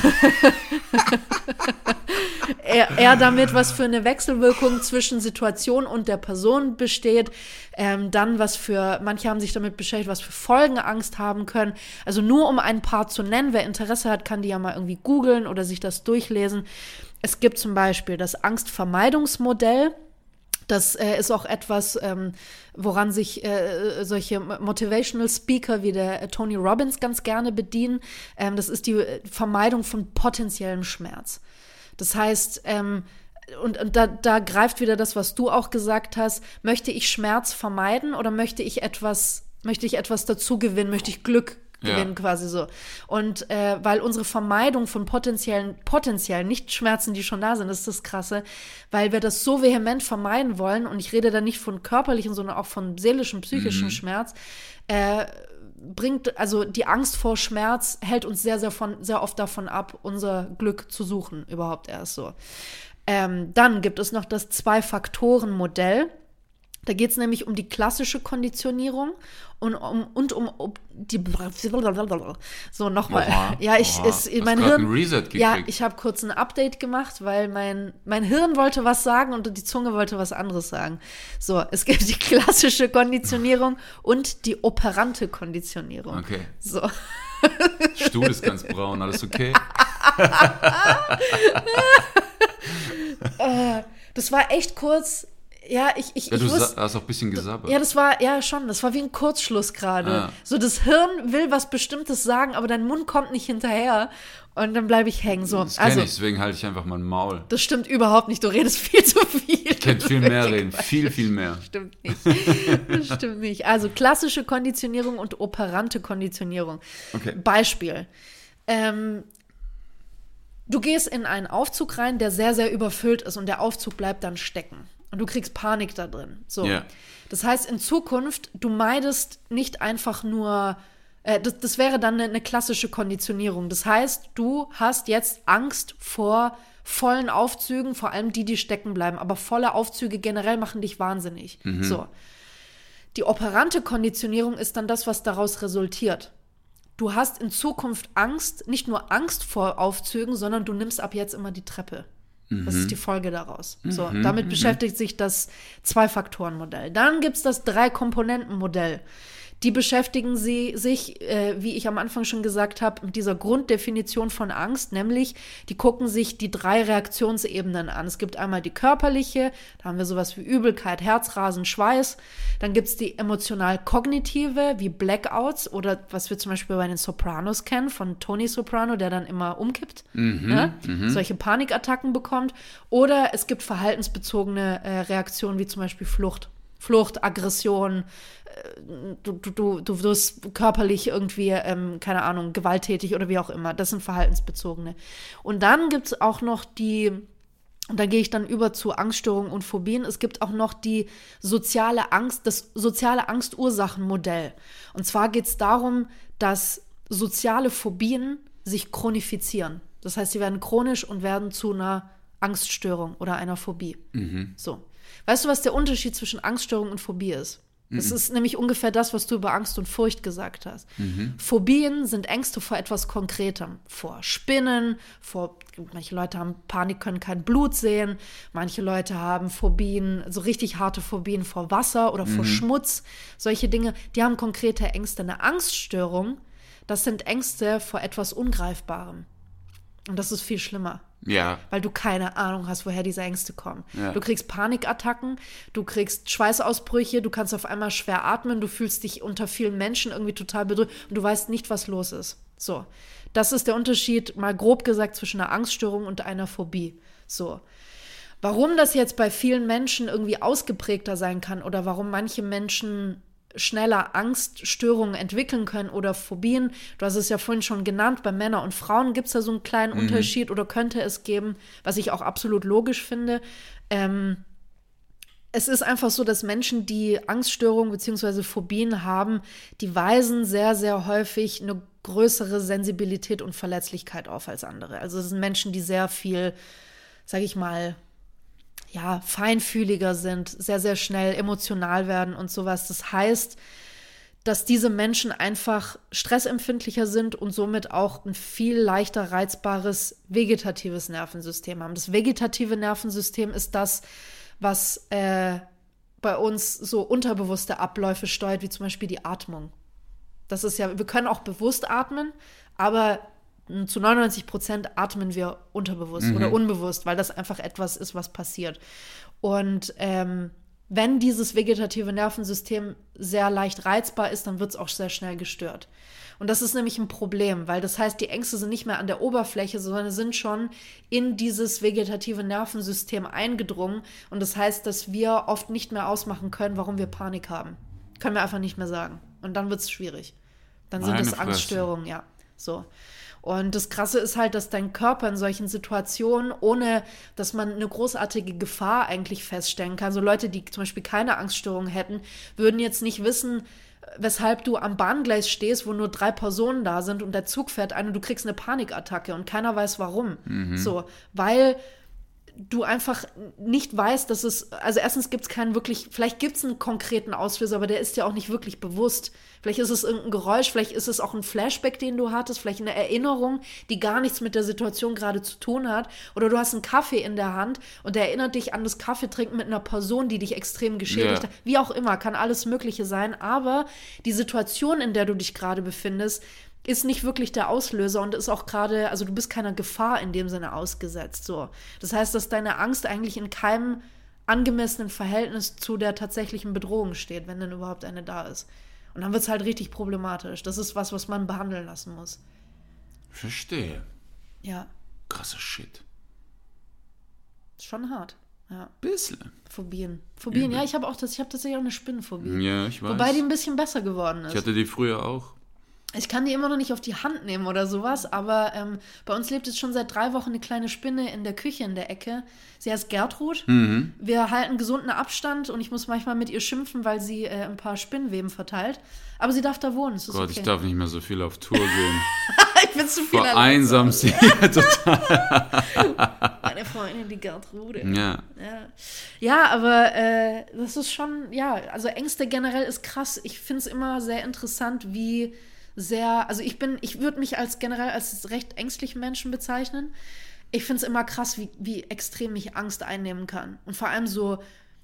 eher damit, was für eine Wechselwirkung zwischen Situation und der Person besteht. Dann manche haben sich damit beschäftigt, was für Folgen Angst haben können. Also nur um ein paar zu nennen, wer Interesse hat, kann die ja mal irgendwie googeln oder sich das durchlesen. Es gibt zum Beispiel das Angstvermeidungsmodell. Das ist auch etwas, woran sich solche Motivational Speaker wie der Tony Robbins ganz gerne bedienen. Das ist die Vermeidung von potenziellem Schmerz. Das heißt, und da greift wieder das, was du auch gesagt hast. Möchte ich Schmerz vermeiden oder möchte ich etwas dazu gewinnen? Möchte ich Glück gewinnen, quasi so. Und weil unsere Vermeidung von potenziellen nicht Schmerzen, die schon da sind, das ist das Krasse, weil wir das so vehement vermeiden wollen, und ich rede da nicht von körperlichen, sondern auch von seelischem, psychischem Schmerz, also die Angst vor Schmerz hält uns sehr, sehr oft davon ab, unser Glück zu suchen, überhaupt erst so. Dann gibt es noch das Zwei-Faktoren-Modell. Da geht es nämlich um die klassische Konditionierung und um die. So, nochmal. Ja, mein Hirn. Ich habe kurz ein Update gemacht, weil mein Hirn wollte was sagen und die Zunge wollte was anderes sagen. So, es gibt die klassische Konditionierung und die operante Konditionierung.
Okay.
So.
Stuhl ist ganz braun, alles okay?
Das war echt kurz. Ja,
du hast auch ein bisschen gesabbert.
Ja, das war wie ein Kurzschluss gerade. So, das Hirn will was Bestimmtes sagen, aber dein Mund kommt nicht hinterher und dann bleibe ich hängen. So,
das kenne ich, deswegen halte ich einfach mein Maul.
Das stimmt überhaupt nicht, du redest viel zu viel.
Ich kann viel mehr reden, viel mehr.
Das stimmt nicht. Also klassische Konditionierung und operante Konditionierung.
Okay.
Beispiel. Du gehst in einen Aufzug rein, der sehr, sehr überfüllt ist, und der Aufzug bleibt dann stecken. Und du kriegst Panik da drin. So.
Yeah.
Das heißt, in Zukunft, du meidest nicht einfach nur, das wäre dann eine klassische Konditionierung. Das heißt, du hast jetzt Angst vor vollen Aufzügen, vor allem die stecken bleiben. Aber volle Aufzüge generell machen dich wahnsinnig. So. Die operante Konditionierung ist dann das, was daraus resultiert. Du hast in Zukunft Angst, nicht nur Angst vor Aufzügen, sondern du nimmst ab jetzt immer die Treppe. Das ist die Folge daraus. So, damit beschäftigt sich das Zwei-Faktoren-Modell. Dann gibt es das Drei-Komponenten-Modell. Die beschäftigen sich, wie ich am Anfang schon gesagt habe, mit dieser Grunddefinition von Angst, nämlich die gucken sich die 3 Reaktionsebenen an. Es gibt einmal die körperliche, da haben wir sowas wie Übelkeit, Herzrasen, Schweiß. Dann gibt es die emotional-kognitive, wie Blackouts oder was wir zum Beispiel bei den Sopranos kennen, von Tony Soprano, der dann immer umkippt, solche Panikattacken bekommt. Oder es gibt verhaltensbezogene Reaktionen, wie zum Beispiel Flucht. Flucht, Aggression, du wirst körperlich irgendwie, keine Ahnung, gewalttätig oder wie auch immer. Das sind verhaltensbezogene. Und dann gibt es auch noch und da gehe ich dann über zu Angststörungen und Phobien. Es gibt auch noch die soziale Angst, das soziale Angstursachenmodell. Und zwar geht es darum, dass soziale Phobien sich chronifizieren. Das heißt, sie werden chronisch und werden zu einer Angststörung oder einer Phobie. So. Weißt du, was der Unterschied zwischen Angststörung und Phobie ist? Das ist nämlich ungefähr das, was du über Angst und Furcht gesagt hast. Phobien sind Ängste vor etwas Konkretem. Vor Spinnen, manche Leute haben Panik, können kein Blut sehen. Manche Leute haben Phobien, so richtig harte Phobien vor Wasser oder vor Schmutz. Solche Dinge, die haben konkrete Ängste. Eine Angststörung, das sind Ängste vor etwas Ungreifbarem. Und das ist viel schlimmer.
Ja.
Weil du keine Ahnung hast, woher diese Ängste kommen.
Ja.
Du kriegst Panikattacken, du kriegst Schweißausbrüche, du kannst auf einmal schwer atmen, du fühlst dich unter vielen Menschen irgendwie total bedrückt und du weißt nicht, was los ist. So, das ist der Unterschied, mal grob gesagt, zwischen einer Angststörung und einer Phobie. So. Warum das jetzt bei vielen Menschen irgendwie ausgeprägter sein kann oder warum manche Menschen schneller Angststörungen entwickeln können oder Phobien. Du hast es ja vorhin schon genannt, bei Männern und Frauen gibt es da so einen kleinen Unterschied oder könnte es geben, was ich auch absolut logisch finde. Es ist einfach so, dass Menschen, die Angststörungen bzw. Phobien haben, die weisen sehr, sehr häufig eine größere Sensibilität und Verletzlichkeit auf als andere. Also es sind Menschen, die sehr viel, sage ich mal, ja, feinfühliger sind, sehr, sehr schnell emotional werden und sowas. Das heißt, dass diese Menschen einfach stressempfindlicher sind und somit auch ein viel leichter reizbares vegetatives Nervensystem haben. Das vegetative Nervensystem ist das, was bei uns so unterbewusste Abläufe steuert, wie zum Beispiel die Atmung. Das ist ja, wir können auch bewusst atmen, aber zu 99% atmen wir unterbewusst oder unbewusst, weil das einfach etwas ist, was passiert. Und wenn dieses vegetative Nervensystem sehr leicht reizbar ist, dann wird es auch sehr schnell gestört. Und das ist nämlich ein Problem, weil das heißt, die Ängste sind nicht mehr an der Oberfläche, sondern sind schon in dieses vegetative Nervensystem eingedrungen. Und das heißt, dass wir oft nicht mehr ausmachen können, warum wir Panik haben. Können wir einfach nicht mehr sagen. Und dann wird es schwierig. Dann sind es Angststörungen, ja. So. Und das Krasse ist halt, dass dein Körper in solchen Situationen, ohne dass man eine großartige Gefahr eigentlich feststellen kann, so Leute, die zum Beispiel keine Angststörung hätten, würden jetzt nicht wissen, weshalb du am Bahngleis stehst, wo nur 3 Personen da sind und der Zug fährt ein und du kriegst eine Panikattacke und keiner weiß warum. So, weil du einfach nicht weißt, dass es, also erstens gibt es keinen wirklich, vielleicht gibt es einen konkreten Auslöser, aber der ist ja auch nicht wirklich bewusst. Vielleicht ist es irgendein Geräusch, vielleicht ist es auch ein Flashback, den du hattest, vielleicht eine Erinnerung, die gar nichts mit der Situation gerade zu tun hat. Oder du hast einen Kaffee in der Hand und der erinnert dich an das Kaffeetrinken mit einer Person, die dich extrem geschädigt hat. Wie auch immer, kann alles Mögliche sein. Aber die Situation, in der du dich gerade befindest, ist nicht wirklich der Auslöser und ist auch gerade, also du bist keiner Gefahr in dem Sinne ausgesetzt. So. Das heißt, dass deine Angst eigentlich in keinem angemessenen Verhältnis zu der tatsächlichen Bedrohung steht, wenn denn überhaupt eine da ist. Und dann wird es halt richtig problematisch. Das ist was man behandeln lassen muss.
Verstehe.
Ja.
Krasser Shit.
Ist schon hart. Ja.
Bisschen.
Phobien, ja, ich habe tatsächlich auch eine Spinnenphobie.
Ja, ich weiß.
Wobei die ein bisschen besser geworden ist.
Ich hatte die früher auch.
Ich kann die immer noch nicht auf die Hand nehmen oder sowas, aber bei uns lebt jetzt schon seit 3 Wochen eine kleine Spinne in der Küche in der Ecke. Sie heißt Gertrud. Wir halten gesunden Abstand und ich muss manchmal mit ihr schimpfen, weil sie ein paar Spinnenweben verteilt. Aber sie darf da wohnen. Es ist
Gott,
okay.
ich darf nicht mehr so viel auf Tour gehen.
Ich bin zu viel
Vereinsam sie total.
Meine Freundin, die Gertrude.
Ja,
aber das ist schon, ja, also Ängste generell ist krass. Ich finde es immer sehr interessant, wie sehr, also ich würde mich generell als recht ängstlichen Menschen bezeichnen. Ich finde es immer krass, wie extrem mich Angst einnehmen kann. Und vor allem so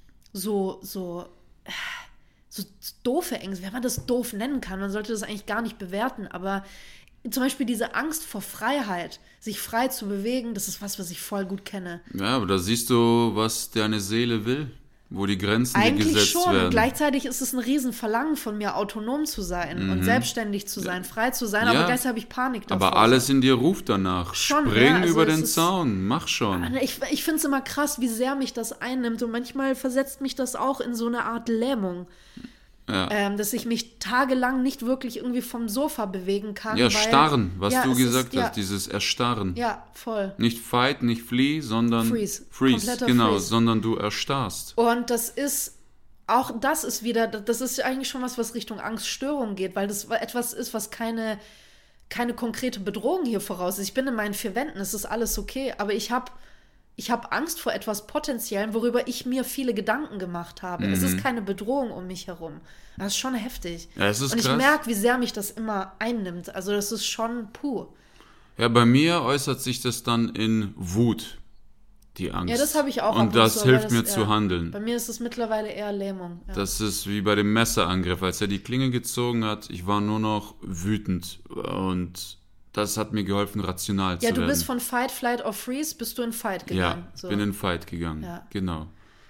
doofe Ängste, wenn man das doof nennen kann. Man sollte das eigentlich gar nicht bewerten, aber zum Beispiel diese Angst vor Freiheit, sich frei zu bewegen, das ist was ich voll gut kenne.
Ja, aber da siehst du, was deine Seele will. wo die Grenzen
Eigentlich
gesetzt
schon.
werden.
Gleichzeitig ist es ein Riesenverlangen von mir, autonom zu sein und selbstständig zu sein, frei zu sein, aber gleichzeitig habe ich Panik davor.
Aber alles in dir ruft danach.
Schon,
Spring
also
über
es
den
ist-
Zaun, mach schon.
Ich finde es immer krass, wie sehr mich das einnimmt und manchmal versetzt mich das auch in so eine Art Lähmung.
Ja.
Dass ich mich tagelang nicht wirklich irgendwie vom Sofa bewegen kann.
Ja,
weil,
starren, was
ja,
du
es
gesagt
ist,
hast, dieses Erstarren.
Ja, voll.
Nicht fight, nicht flee, sondern
Freeze.
Freeze,
Kompletter
genau,
Freeze.
sondern du erstarrst.
Und das ist eigentlich schon was Richtung Angststörung geht, weil das etwas ist, was keine konkrete Bedrohung hier voraussetzt. Ich bin in meinen 4 Wänden, es ist alles okay, aber ich habe Angst vor etwas Potenziellem, worüber ich mir viele Gedanken gemacht habe. Es ist keine Bedrohung um mich herum. Das ist schon heftig.
Ja, es ist
Und ich
krass.
merke, wie sehr mich das immer einnimmt. Also das ist schon puh.
Ja, bei mir äußert sich das dann in Wut, die Angst.
Ja, das habe ich auch. ab
Und das
zu,
hilft
aber
mir
ja.
zu handeln.
Bei mir ist es mittlerweile eher Lähmung. Ja.
Das ist wie bei dem Messerangriff, als er die Klinge gezogen hat. Ich war nur noch wütend und das hat mir geholfen, rational zu
Ja,
werden.
du bist von Fight, Flight or Freeze, bist du in Fight gegangen.
Ja, bin in Fight gegangen.
Ja.
Genau.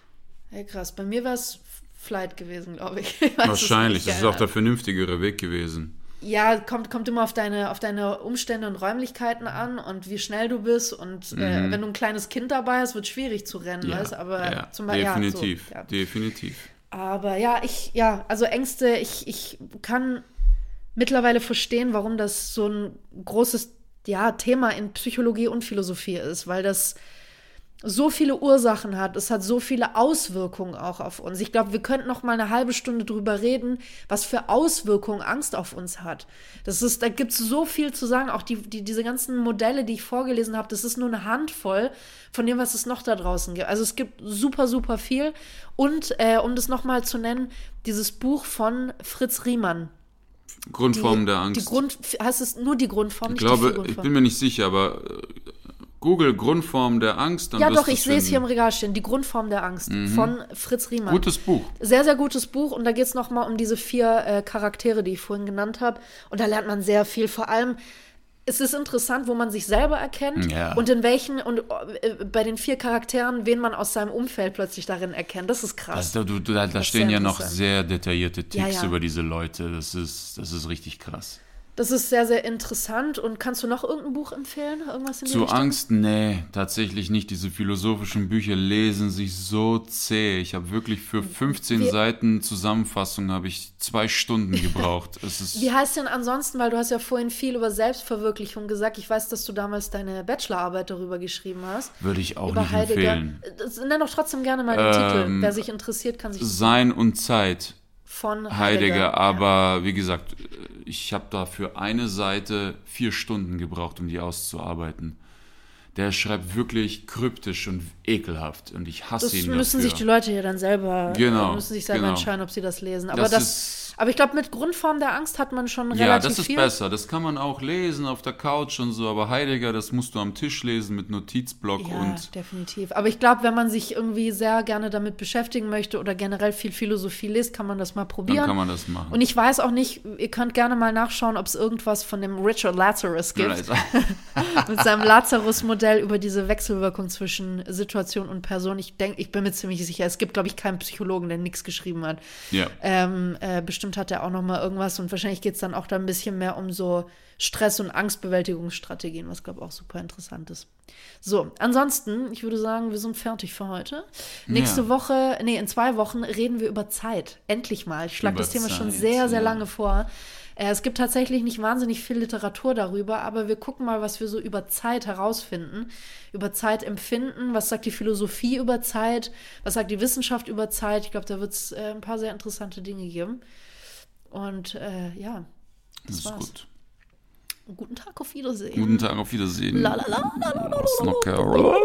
Ja, krass. Bei mir war es Flight gewesen, glaube ich. Ich weiß es
Wahrscheinlich.
nicht,
Das ist
ja.
auch der vernünftigere Weg gewesen.
Ja, kommt immer auf deine Umstände und Räumlichkeiten an und wie schnell du bist. Und wenn du ein kleines Kind dabei hast, wird es schwierig zu rennen. Weißt? Aber zum Beispiel,
definitiv.
Ja, so, ja.
Definitiv.
Aber ja, also Ängste, ich kann mittlerweile verstehen, warum das so ein großes Thema in Psychologie und Philosophie ist, weil das so viele Ursachen hat, es hat so viele Auswirkungen auch auf uns. Ich glaube, wir könnten noch mal eine halbe Stunde drüber reden, was für Auswirkungen Angst auf uns hat. Da gibt es so viel zu sagen, auch diese ganzen Modelle, die ich vorgelesen habe, das ist nur eine Handvoll von dem, was es noch da draußen gibt. Also es gibt super, super viel. Und um das noch mal zu nennen, dieses Buch von Fritz Riemann.
Grundformen der Angst.
Heißt es nur die Grundform?
Ich
nicht die
glaube,
Grundform?
ich bin mir nicht sicher, aber Google Grundform der Angst. Dann
Ja,
wirst
doch,
du's
ich sehe es hier im
finden.
Regal stehen. Die Grundform der Angst von Fritz Riemann.
Gutes Buch.
Sehr, sehr gutes Buch. Und da geht es nochmal um diese 4 Charaktere, die ich vorhin genannt habe. Und da lernt man sehr viel. Vor allem, es ist interessant, wo man sich selber erkennt
Ja.
und in welchen, und bei den 4 Charakteren, wen man aus seinem Umfeld plötzlich darin erkennt. Das ist krass.
Da stehen ja noch
interessant.
sehr detaillierte Tipps
Ja.
über diese Leute. Das ist richtig krass.
Das ist sehr, sehr interessant. Und kannst du noch irgendein Buch empfehlen? Irgendwas in die
Zu
Richtung?
Angst? Nee, tatsächlich nicht. Diese philosophischen Bücher lesen sich so zäh. Ich habe wirklich für 15 Seiten Zusammenfassung habe ich 2 Stunden gebraucht. Es ist
Wie heißt denn ansonsten, weil du hast ja vorhin viel über Selbstverwirklichung gesagt. Ich weiß, dass du damals deine Bachelorarbeit darüber geschrieben hast.
würde ich auch
Über
nicht
Heidegger.
empfehlen.
Nenn doch trotzdem gerne mal den Titel. Wer sich interessiert, kann sich
Sein und Zeit.
von
Heidegger, aber wie gesagt, ich habe da für eine Seite 4 Stunden gebraucht, um die auszuarbeiten. Der schreibt wirklich kryptisch und ekelhaft und ich hasse
Das
ihn dafür.
müssen sich die Leute ja dann selber, müssen sich selber entscheiden, ob sie das lesen. Aber aber ich glaube, mit Grundform der Angst hat man schon relativ viel.
Ja, das ist besser. Das kann man auch lesen auf der Couch und so, aber Heidegger, das musst du am Tisch lesen mit Notizblock
Ja,
und
definitiv. Aber ich glaube, wenn man sich irgendwie sehr gerne damit beschäftigen möchte oder generell viel Philosophie liest, kann man das mal probieren.
dann kann man das machen.
Und ich weiß auch nicht, ihr könnt gerne mal nachschauen, ob es irgendwas von dem Richard Lazarus gibt. Mit seinem Lazarus-Modell über diese Wechselwirkung zwischen Situation und Person. Ich bin mir ziemlich sicher, es gibt, glaube ich, keinen Psychologen, der nichts geschrieben hat.
Ja.
Bestimmt hat er auch noch mal irgendwas und wahrscheinlich geht es dann auch da ein bisschen mehr um so Stress- und Angstbewältigungsstrategien, was, glaube ich, auch super interessant ist. So, ansonsten, ich würde sagen, wir sind fertig für heute. Nächste Woche, in 2 Wochen reden wir über Zeit. Endlich mal. Ich schlage das Thema schon sehr, sehr lange vor. Es gibt tatsächlich nicht wahnsinnig viel Literatur darüber, aber wir gucken mal, was wir so über Zeit herausfinden, über Zeit empfinden. Was sagt die Philosophie über Zeit? Was sagt die Wissenschaft über Zeit? Ich glaube, da wird es ein paar sehr interessante Dinge geben. Und
das ist
war's.
gut.
Guten Tag, auf Wiedersehen.
Guten Tag, auf Wiedersehen.
La, la, la, la, la, la, la.
Snocker.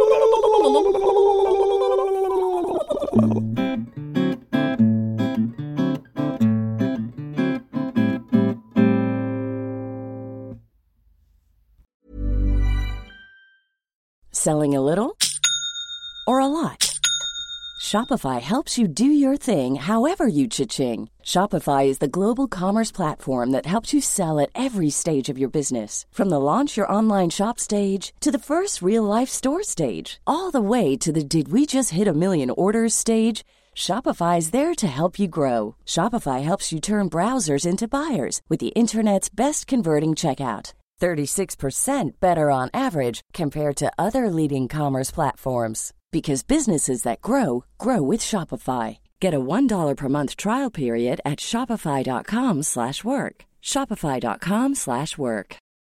Selling a little or a lot? Shopify helps you do your thing however you cha-ching. Shopify is the global commerce platform that helps you sell at every stage of your business. From the launch your online shop stage to the first real life store stage, all the way to the did we just hit $1 million orders stage. Shopify is there to help you grow. Shopify helps you turn browsers into buyers with the internet's best converting checkout. 36% better on average compared to other leading commerce platforms. Because businesses that grow, grow with Shopify. Get a $1 per month trial period at shopify.com/work. Shopify.com/work.